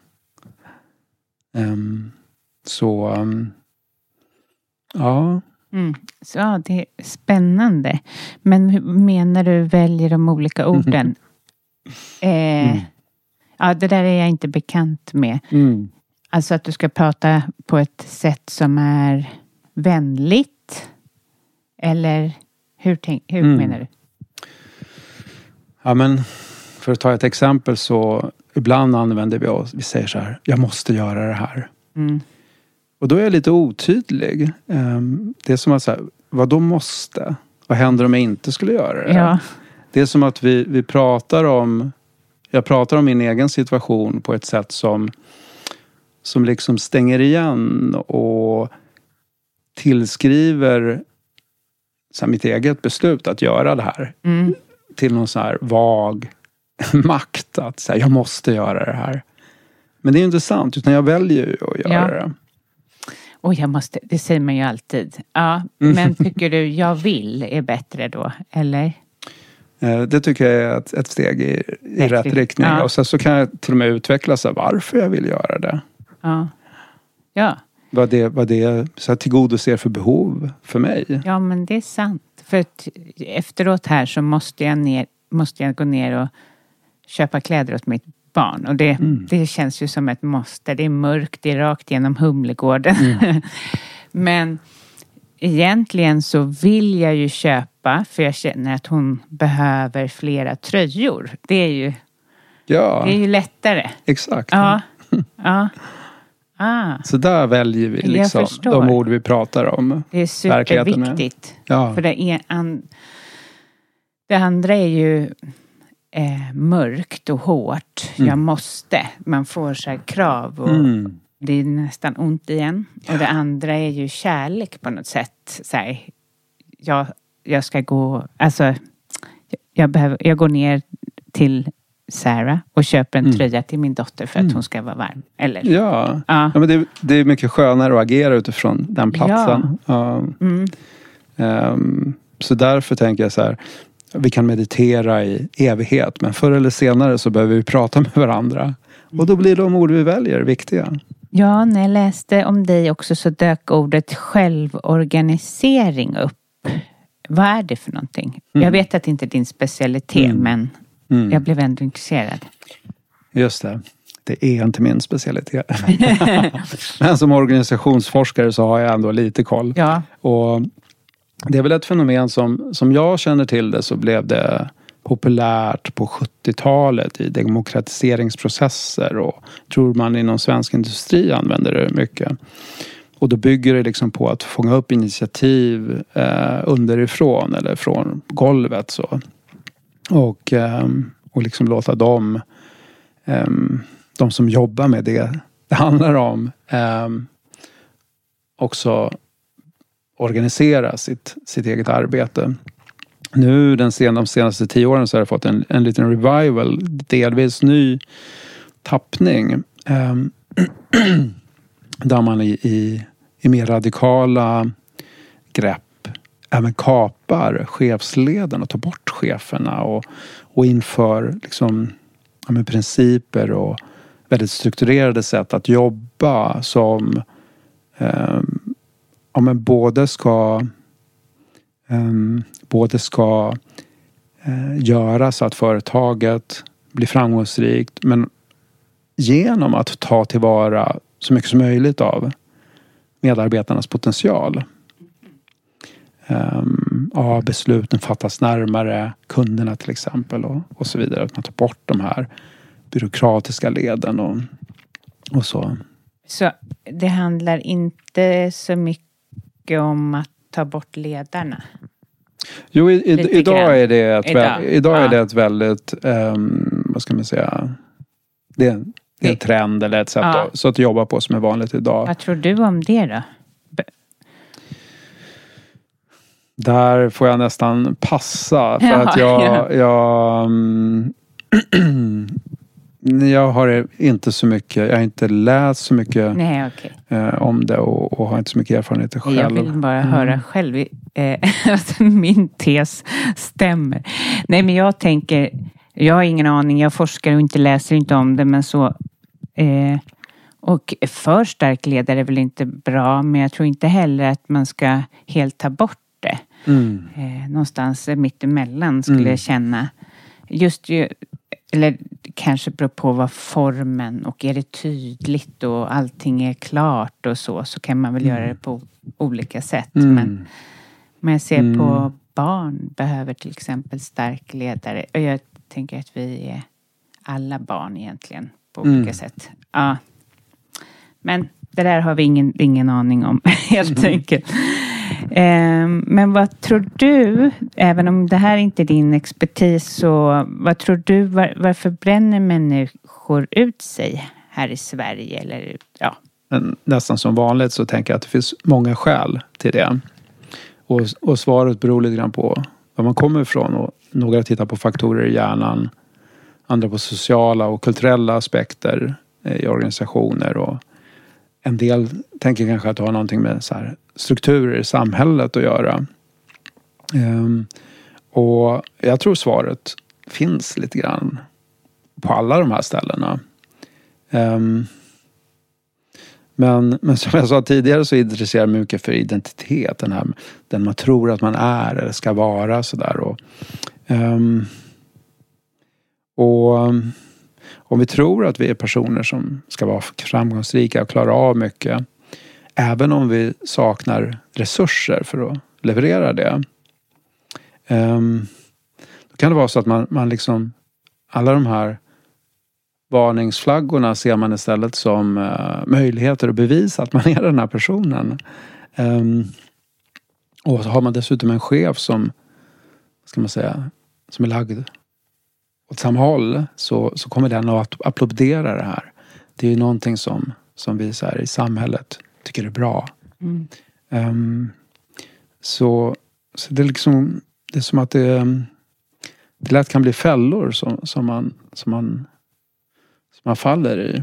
Um, så um, ja. Mm. Så ja, det är spännande. Men hur menar du väljer de olika orden? Mm. Eh, mm. Ja, det där är jag inte bekant med. Mm. Alltså att du ska prata på ett sätt som är vänligt. Eller hur, tänk, hur mm. menar du? Ja, men för att ta ett exempel så ibland använder vi oss, vi säger så här, jag måste göra det här. Mm. Och då är jag lite otydlig. Det är som att säga, vad då måste? Vad händer om jag inte skulle göra det? Ja. Det är som att vi, vi pratar om, jag pratar om min egen situation på ett sätt som, som liksom stänger igen och tillskriver så här, mitt eget beslut att göra det här. Mm. Till någon så här vag makt att säga, jag måste göra det här. Men det är ju inte sant, utan jag väljer ju att göra ja. det. Och jag måste, det säger man ju alltid. Ja, mm. Men tycker du jag vill är bättre då, eller? Det tycker jag är ett, ett steg i, i rätt riktning. Ja. Och sen så kan jag till och med utveckla så här, varför jag vill göra det. Ja. Ja. Vad det, vad det så här, tillgodoser för behov för mig. Ja, men det är sant. För att efteråt här så måste jag, ner, måste jag gå ner och köpa kläder åt mitt barn. Och det, mm. det känns ju som ett måste. Det är mörkt, det är rakt genom Humlegården. Mm. Men egentligen så vill jag ju köpa, för jag känner att hon behöver flera tröjor. Det är ju, ja. det är ju lättare. Exakt. Ja. Ja. Ah. Så där väljer vi liksom de ord vi pratar om. Det är superviktigt. Ja. För det, är an, det andra är ju eh, mörkt och hårt. Mm. Jag måste. Man får så här krav och mm. det är nästan ont igen. Och det andra är ju kärlek på något sätt. Så här, jag, jag ska gå, alltså jag, behöver, jag går ner till Sarah och köper en mm. tröja till min dotter för att mm. hon ska vara varm. Eller? Ja, ja. ja men det, det är mycket skönare att agera utifrån den platsen. Ja. Uh, mm. um, så därför tänker jag så här, vi kan meditera i evighet, men förr eller senare så behöver vi prata med varandra. Och då blir de ord vi väljer viktiga. Ja, när jag läste om dig också så dök ordet självorganisering upp. Vad är det för någonting? Mm. Jag vet att det inte är din specialitet, mm. men mm. jag blev ändå intresserad. Just det. Det är inte min specialitet. Men som organisationsforskare så har jag ändå lite koll. Ja. Och det är väl ett fenomen som, som jag känner till det, så blev det populärt på sjuttiotalet i demokratiseringsprocesser, och tror man inom svensk industri använder det mycket. Och då bygger det liksom på att fånga upp initiativ eh, underifrån eller från golvet så. Och, eh, och liksom låta dem, eh, de som jobbar med det det handlar om, eh, också organisera sitt, sitt eget arbete. Nu den sen, de senaste tio åren så har det fått en, en liten revival, delvis ny tappning. Eh, där man i, i, i mer radikala grepp även kapar chefsleden och tar bort cheferna och, och inför liksom, ja, med principer och väldigt strukturerade sätt att jobba som eh, ja, men både ska Um, både ska uh, göra så att företaget blir framgångsrikt, men genom att ta tillvara så mycket som möjligt av medarbetarnas potential. Um, ja, besluten fattas närmare kunderna till exempel och, och så vidare. Att man tar bort de här byråkratiska leden och, och så. Så det handlar inte så mycket om att ta bort ledarna? Jo, i, i, idag är det ett, idag. Väl, idag ja. är det ett väldigt, um, vad ska man säga, det är, det är en trend eller ett sätt ja. att, så att jobba på som är vanligt idag. Vad tror du om det då? Be- Där får jag nästan passa för ja, att jag, ja. jag um, jag har inte så mycket, jag har inte läst så mycket Nej, okay. eh, om det och, och har inte så mycket erfarenheter själv. Jag vill bara mm. höra själv eh, att min tes stämmer. Nej, men jag tänker, jag har ingen aning, jag forskar och inte läser inte om det, men så eh, och för stark ledare är väl inte bra, men jag tror inte heller att man ska helt ta bort det. Mm. Eh, någonstans mitt emellan skulle mm. jag känna. Just ju, eller kanske beror på vad formen, och är det tydligt och allting är klart och så, så kan man väl mm. göra det på olika sätt. Mm. Men, men jag ser mm. på barn behöver till exempel stark ledare. Och jag tänker att vi är alla barn egentligen på olika mm. sätt. Ja. Men det där har vi ingen, ingen aning om helt mm. enkelt. Men vad tror du, även om det här inte är din expertis, så vad tror du, var, varför bränner människor ut sig här i Sverige? Eller, ja. Men nästan som vanligt så tänker jag att det finns många skäl till det. Och, och svaret beror lite grann på var man kommer ifrån. Och några tittar på faktorer i hjärnan, andra på sociala och kulturella aspekter i organisationer. Och en del tänker kanske att det har någonting med så här strukturer i samhället att göra. Um, och jag tror svaret finns lite grann på alla de här ställena. Um, men, men som jag sa tidigare så intresserar jag mig mycket för identitet. Den, här, den man tror att man är eller ska vara. Sådär. Och, um, och um, om vi tror att vi är personer som ska vara framgångsrika och klara av mycket. Även om vi saknar resurser för att leverera det. Um, då kan det vara så att man, man liksom alla de här varningsflaggorna ser man istället som uh, möjligheter att bevisa att man är den här personen. Um, och så har man dessutom en chef som, ska man säga, som är lagd åt samma håll, så, så kommer den att applådera det här. Det är ju någonting som, som vi så här i samhället tycker är bra. Mm. Um, så, så det är liksom det är som att det, det lätt kan bli fällor som, som, man, som, man, som man faller i.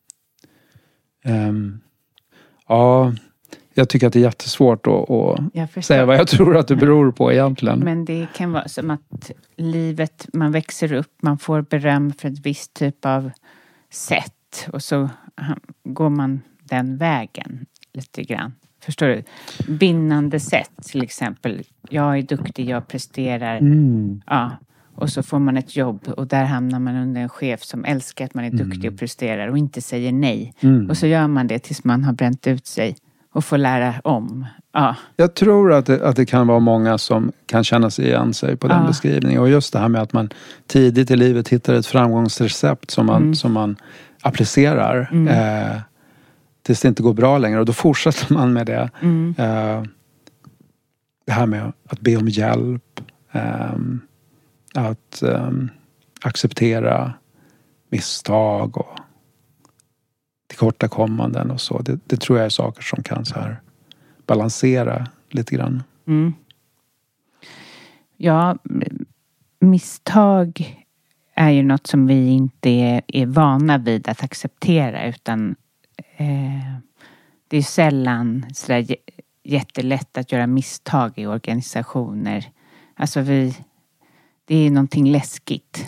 Um, ja, jag tycker att det är jättesvårt att, att säga vad jag tror att det beror på egentligen. Men det kan vara som att livet, man växer upp, man får beröm för ett visst typ av sätt. Och så går man den vägen lite grann. Förstår du? Vinnande sätt till exempel. Jag är duktig, jag presterar. Mm. Ja. Och så får man ett jobb och där hamnar man under en chef som älskar att man är duktig mm. och presterar och inte säger nej. Mm. Och så gör man det tills man har bränt ut sig och får lära om. Ja. Jag tror att det, att det kan vara många som kan känna sig igen sig på den ja. beskrivningen. Och just det här med att man tidigt i livet hittar ett framgångsrecept som man, mm. som man applicerar. Mm. Eh, tills det inte går bra längre. Och då fortsätter man med det. Mm. Eh, det här med att be om hjälp. Eh, att eh, acceptera misstag och tillkortakommanden och så. Det, det tror jag är saker som kan så här balansera lite grann. Mm. Ja, misstag är ju något som vi inte är, är vana vid att acceptera, utan eh, det är sällan så där jättelätt att göra misstag i organisationer. Alltså vi, det är någonting läskigt.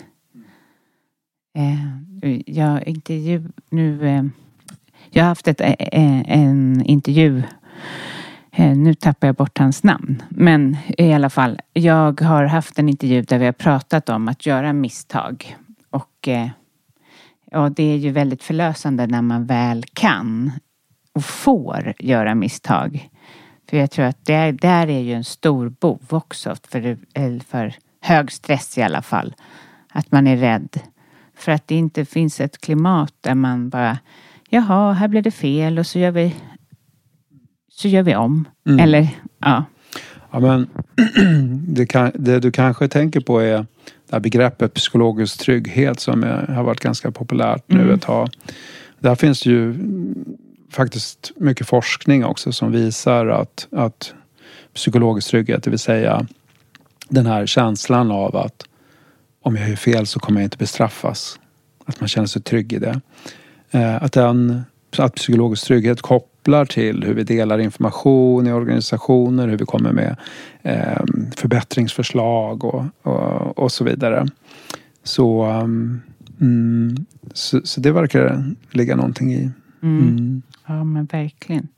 Eh, jag intervju nu eh, jag har haft ett, eh, en intervju. Eh, nu tappar jag bort hans namn. Men i alla fall, jag har haft en intervju där vi har pratat om att göra misstag. Och eh, ja, det är ju väldigt förlösande när man väl kan och får göra misstag. För jag tror att det är, där är ju en stor bov också. För, för hög stress i alla fall. Att man är rädd. För att det inte finns ett klimat där man bara, jaha, här blev det fel och så gör vi, så gör vi om. Mm. Eller, ja. Ja, men det, kan, det du kanske tänker på är det här begreppet psykologisk trygghet som är, har varit ganska populärt nu mm. ett tag. Där finns ju faktiskt mycket forskning också som visar att, att psykologisk trygghet, det vill säga den här känslan av att om jag gör fel så kommer jag inte bestraffas. Att man känner sig trygg i det. Att, den, att psykologisk trygghet kopplar till hur vi delar information i organisationer, hur vi kommer med eh, förbättringsförslag och, och, och så vidare. Så, um, så, så det verkar ligga någonting i. Mm. Mm. Ja, men verkligen.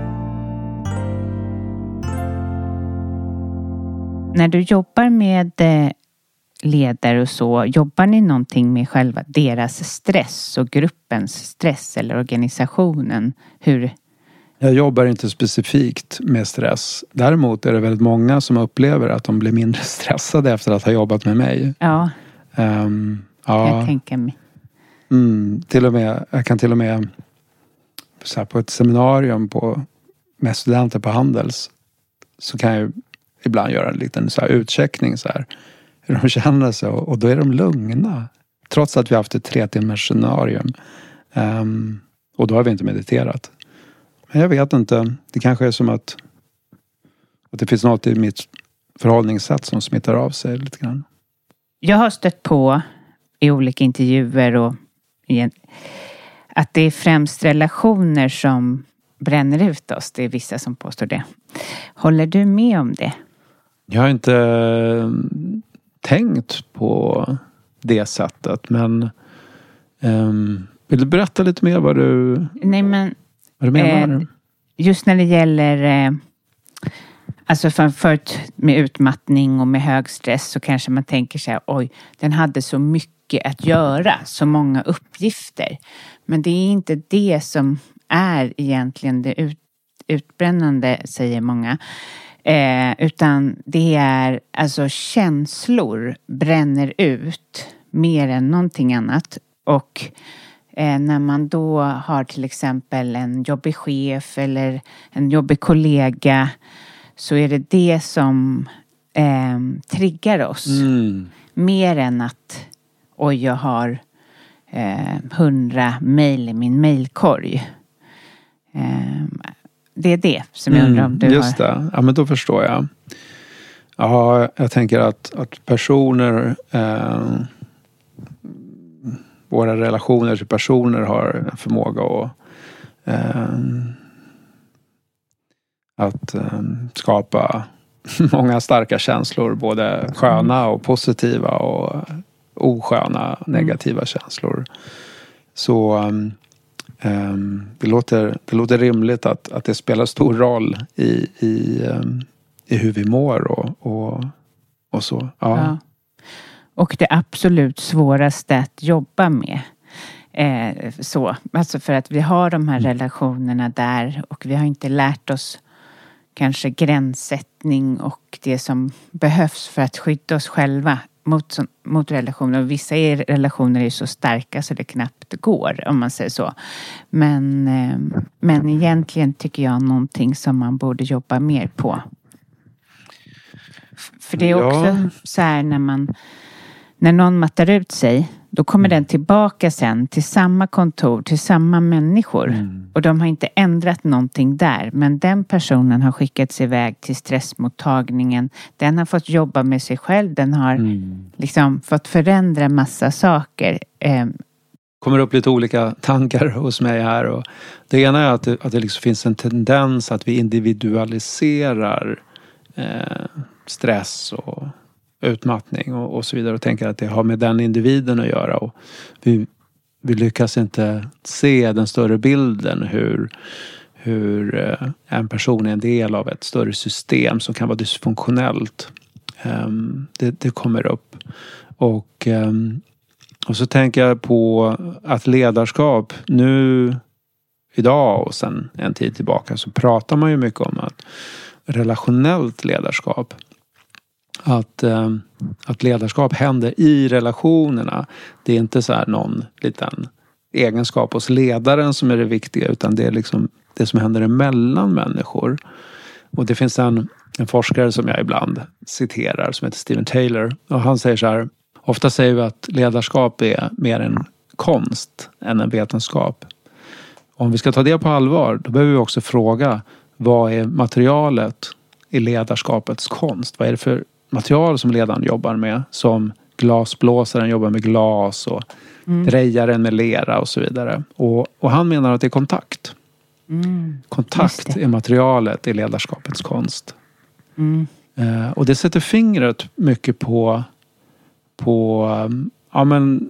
När du jobbar med ledare och så, jobbar ni någonting med själva deras stress och gruppens stress eller organisationen? Hur? Jag jobbar inte specifikt med stress. Däremot är det väldigt många som upplever att de blir mindre stressade efter att ha jobbat med mig. Ja, um, ja. jag tänker mig. Mm, till och med, jag kan till och med så här, på ett seminarium på, med studenter på Handels så kan jag ibland göra en liten så här utcheckning så här, hur de känner sig, och, och då är de lugna trots att vi har haft ett tre timmars seminarium um, och då har vi inte mediterat. Men jag vet inte, det kanske är som att, att det finns något i mitt förhållningssätt som smittar av sig lite grann. Jag har stött på i olika intervjuer och igen, att det är främst relationer som bränner ut oss. Det är vissa som påstår det. Håller du med om det? Jag har inte tänkt på det sättet. Men um, vill du berätta lite mer vad du, Nej, men, vad du menar? Eh, just när det gäller... Eh, Alltså för, för med utmattning och med hög stress så kanske man tänker sig, oj, den hade så mycket att göra, så många uppgifter. Men det är inte det som är egentligen det ut, utbrännande, säger många. Eh, utan det är alltså känslor bränner ut mer än någonting annat. Och eh, när man då har till exempel en jobbig chef eller en jobbig kollega, så är det det som eh, triggar oss. Mm. Mer än att oj, jag har eh, hundra mejl i min mejlkorg. Eh, det är det som jag undrar om du mm, just har. det, ja men då förstår jag. Ja, jag tänker att, att personer, eh, våra relationer till personer har en förmåga att eh, att um, skapa många starka känslor, både sköna och positiva och osköna negativa mm. känslor. Så um, um, det, låter, det låter rimligt att, att det spelar stor roll i, i, um, i hur vi mår och, och, och så. Ja. Ja. Och det absolut svåraste att jobba med. Eh, så. Alltså för att vi har de här mm. relationerna där och vi har inte lärt oss kanske gränssättning och det som behövs för att skydda oss själva mot, mot relationer. Och vissa är, relationer är så starka så det knappt går, om man säger så. Men, eh, men egentligen tycker jag någonting som man borde jobba mer på. För det är också ja. så här när man när någon mattar ut sig, då kommer den tillbaka sen till samma kontor, till samma människor. Mm. Och de har inte ändrat någonting där. Men den personen har skickats iväg till stressmottagningen. Den har fått jobba med sig själv. Den har mm. liksom fått förändra massa saker. Eh, kommer upp lite olika tankar hos mig här. Och det ena är att det, att det liksom finns en tendens att vi individualiserar eh, stress och utmattning och, och så vidare och tänker att det har med den individen att göra. Och vi, vi lyckas inte se den större bilden hur, hur eh, en person är en del av ett större system som kan vara dysfunktionellt. Um, det, det kommer upp. Och, um, och så tänker jag på att ledarskap nu idag och sen en tid tillbaka så pratar man ju mycket om att relationellt ledarskap. Att, um, att ledarskap händer i relationerna. Det är inte så här någon liten egenskap hos ledaren som är det viktiga, utan det är liksom det som händer emellan människor. Och det finns en, en forskare som jag ibland citerar som heter Steven Taylor. Och han säger så här: ofta säger vi att ledarskap är mer en konst än en vetenskap. Om vi ska ta det på allvar, då behöver vi också fråga: vad är materialet i ledarskapets konst? Vad är det för material som ledaren jobbar med? Som glasblåsaren jobbar med glas och mm. drejaren med lera och så vidare. Och, och han menar att det är kontakt. Mm. Kontakt är materialet i ledarskapets konst. Mm. Eh, och det sätter fingret mycket på på ja men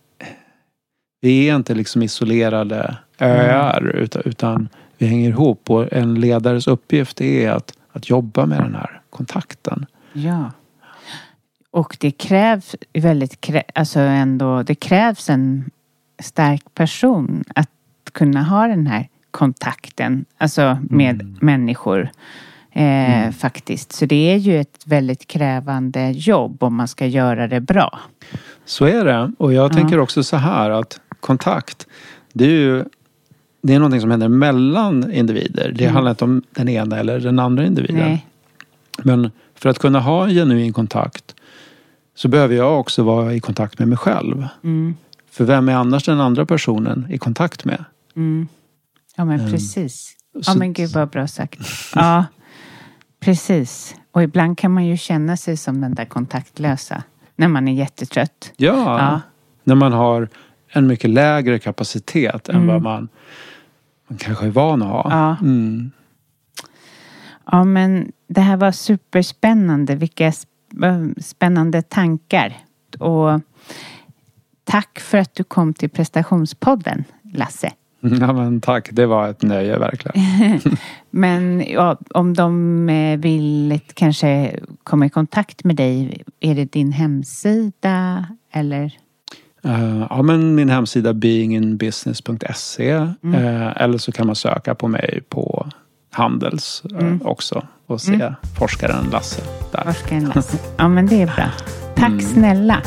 vi är inte liksom isolerade öar mm. utan, utan vi hänger ihop, och en ledares uppgift är att, att jobba med den här kontakten. Ja. Och det krävs väldigt alltså ändå det krävs en stark person att kunna ha den här kontakten, alltså med mm. människor eh, mm. faktiskt. Så det är ju ett väldigt krävande jobb om man ska göra det bra. Så är det. Och jag ja. tänker också så här att kontakt, det är ju det är någonting som händer mellan individer. Det mm. handlar inte om den ena eller den andra individen. Nej. Men för att kunna ha en genuin kontakt så behöver jag också vara i kontakt med mig själv. Mm. För vem är annars den andra personen i kontakt med? Mm. Ja men um, precis. Ja så... men gud vad bra sagt. Ja, precis. Och ibland kan man ju känna sig som den där kontaktlösa. När man är jättetrött. Ja, ja. När man har en mycket lägre kapacitet än mm. vad man... man kanske är van att ha. Ja. Mm. Ja, men det här var superspännande. Vilka spännande tankar. Och tack för att du kom till prestationspodden, Lasse. Ja, men tack. Det var ett nöje verkligen. Men ja, om de vill kanske komma i kontakt med dig, är det din hemsida eller? Uh, ja, men min hemsida being in business punkt se mm. uh, eller så kan man söka på mig på Handels uh, mm. också och se mm. forskaren Lasse där. Forskaren Lasse. Ja, men det är bra. Tack mm. snälla.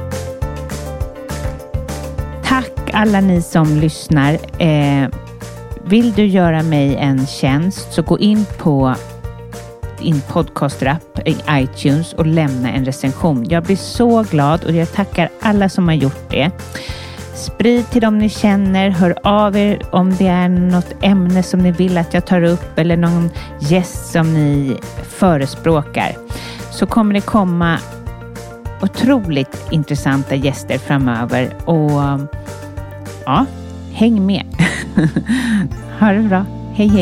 Tack alla ni som lyssnar. Eh, vill du göra mig en tjänst så gå in på din podcastrapp i iTunes och lämna en recension. Jag blir så glad och jag tackar alla som har gjort det. Sprid till dem ni känner. Hör av er om det är något ämne som ni vill att jag tar upp eller någon gäst som ni förespråkar. Så kommer det komma otroligt intressanta gäster framöver och ja, häng med. Ha det bra. Hej hej.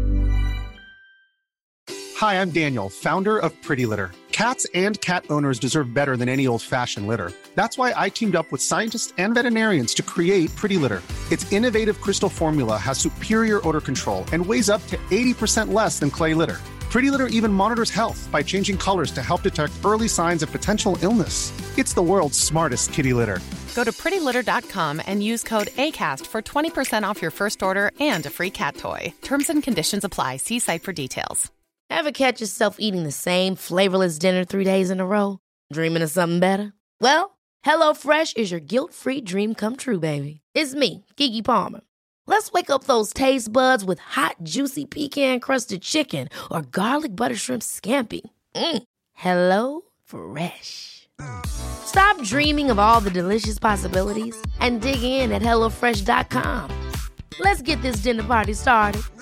Hi, I'm Daniel, founder of Pretty Litter. Cats and cat owners deserve better than any old-fashioned litter. That's why I teamed up with scientists and veterinarians to create Pretty Litter. Its innovative crystal formula has superior odor control and weighs up to eighty percent less than clay litter. Pretty Litter even monitors health by changing colors to help detect early signs of potential illness. It's the world's smartest kitty litter. Go to pretty litter dot com and use code ACAST for twenty percent off your first order and a free cat toy. Terms and conditions apply. See site for details. Ever catch yourself eating the same flavorless dinner three days in a row? Dreaming of something better? Well, HelloFresh is your guilt-free dream come true, baby. It's me, Keke Palmer. Let's wake up those taste buds with hot, juicy pecan-crusted chicken or garlic butter shrimp scampi. Mm. Hello Fresh. Stop dreaming of all the delicious possibilities and dig in at hello fresh dot com. Let's get this dinner party started.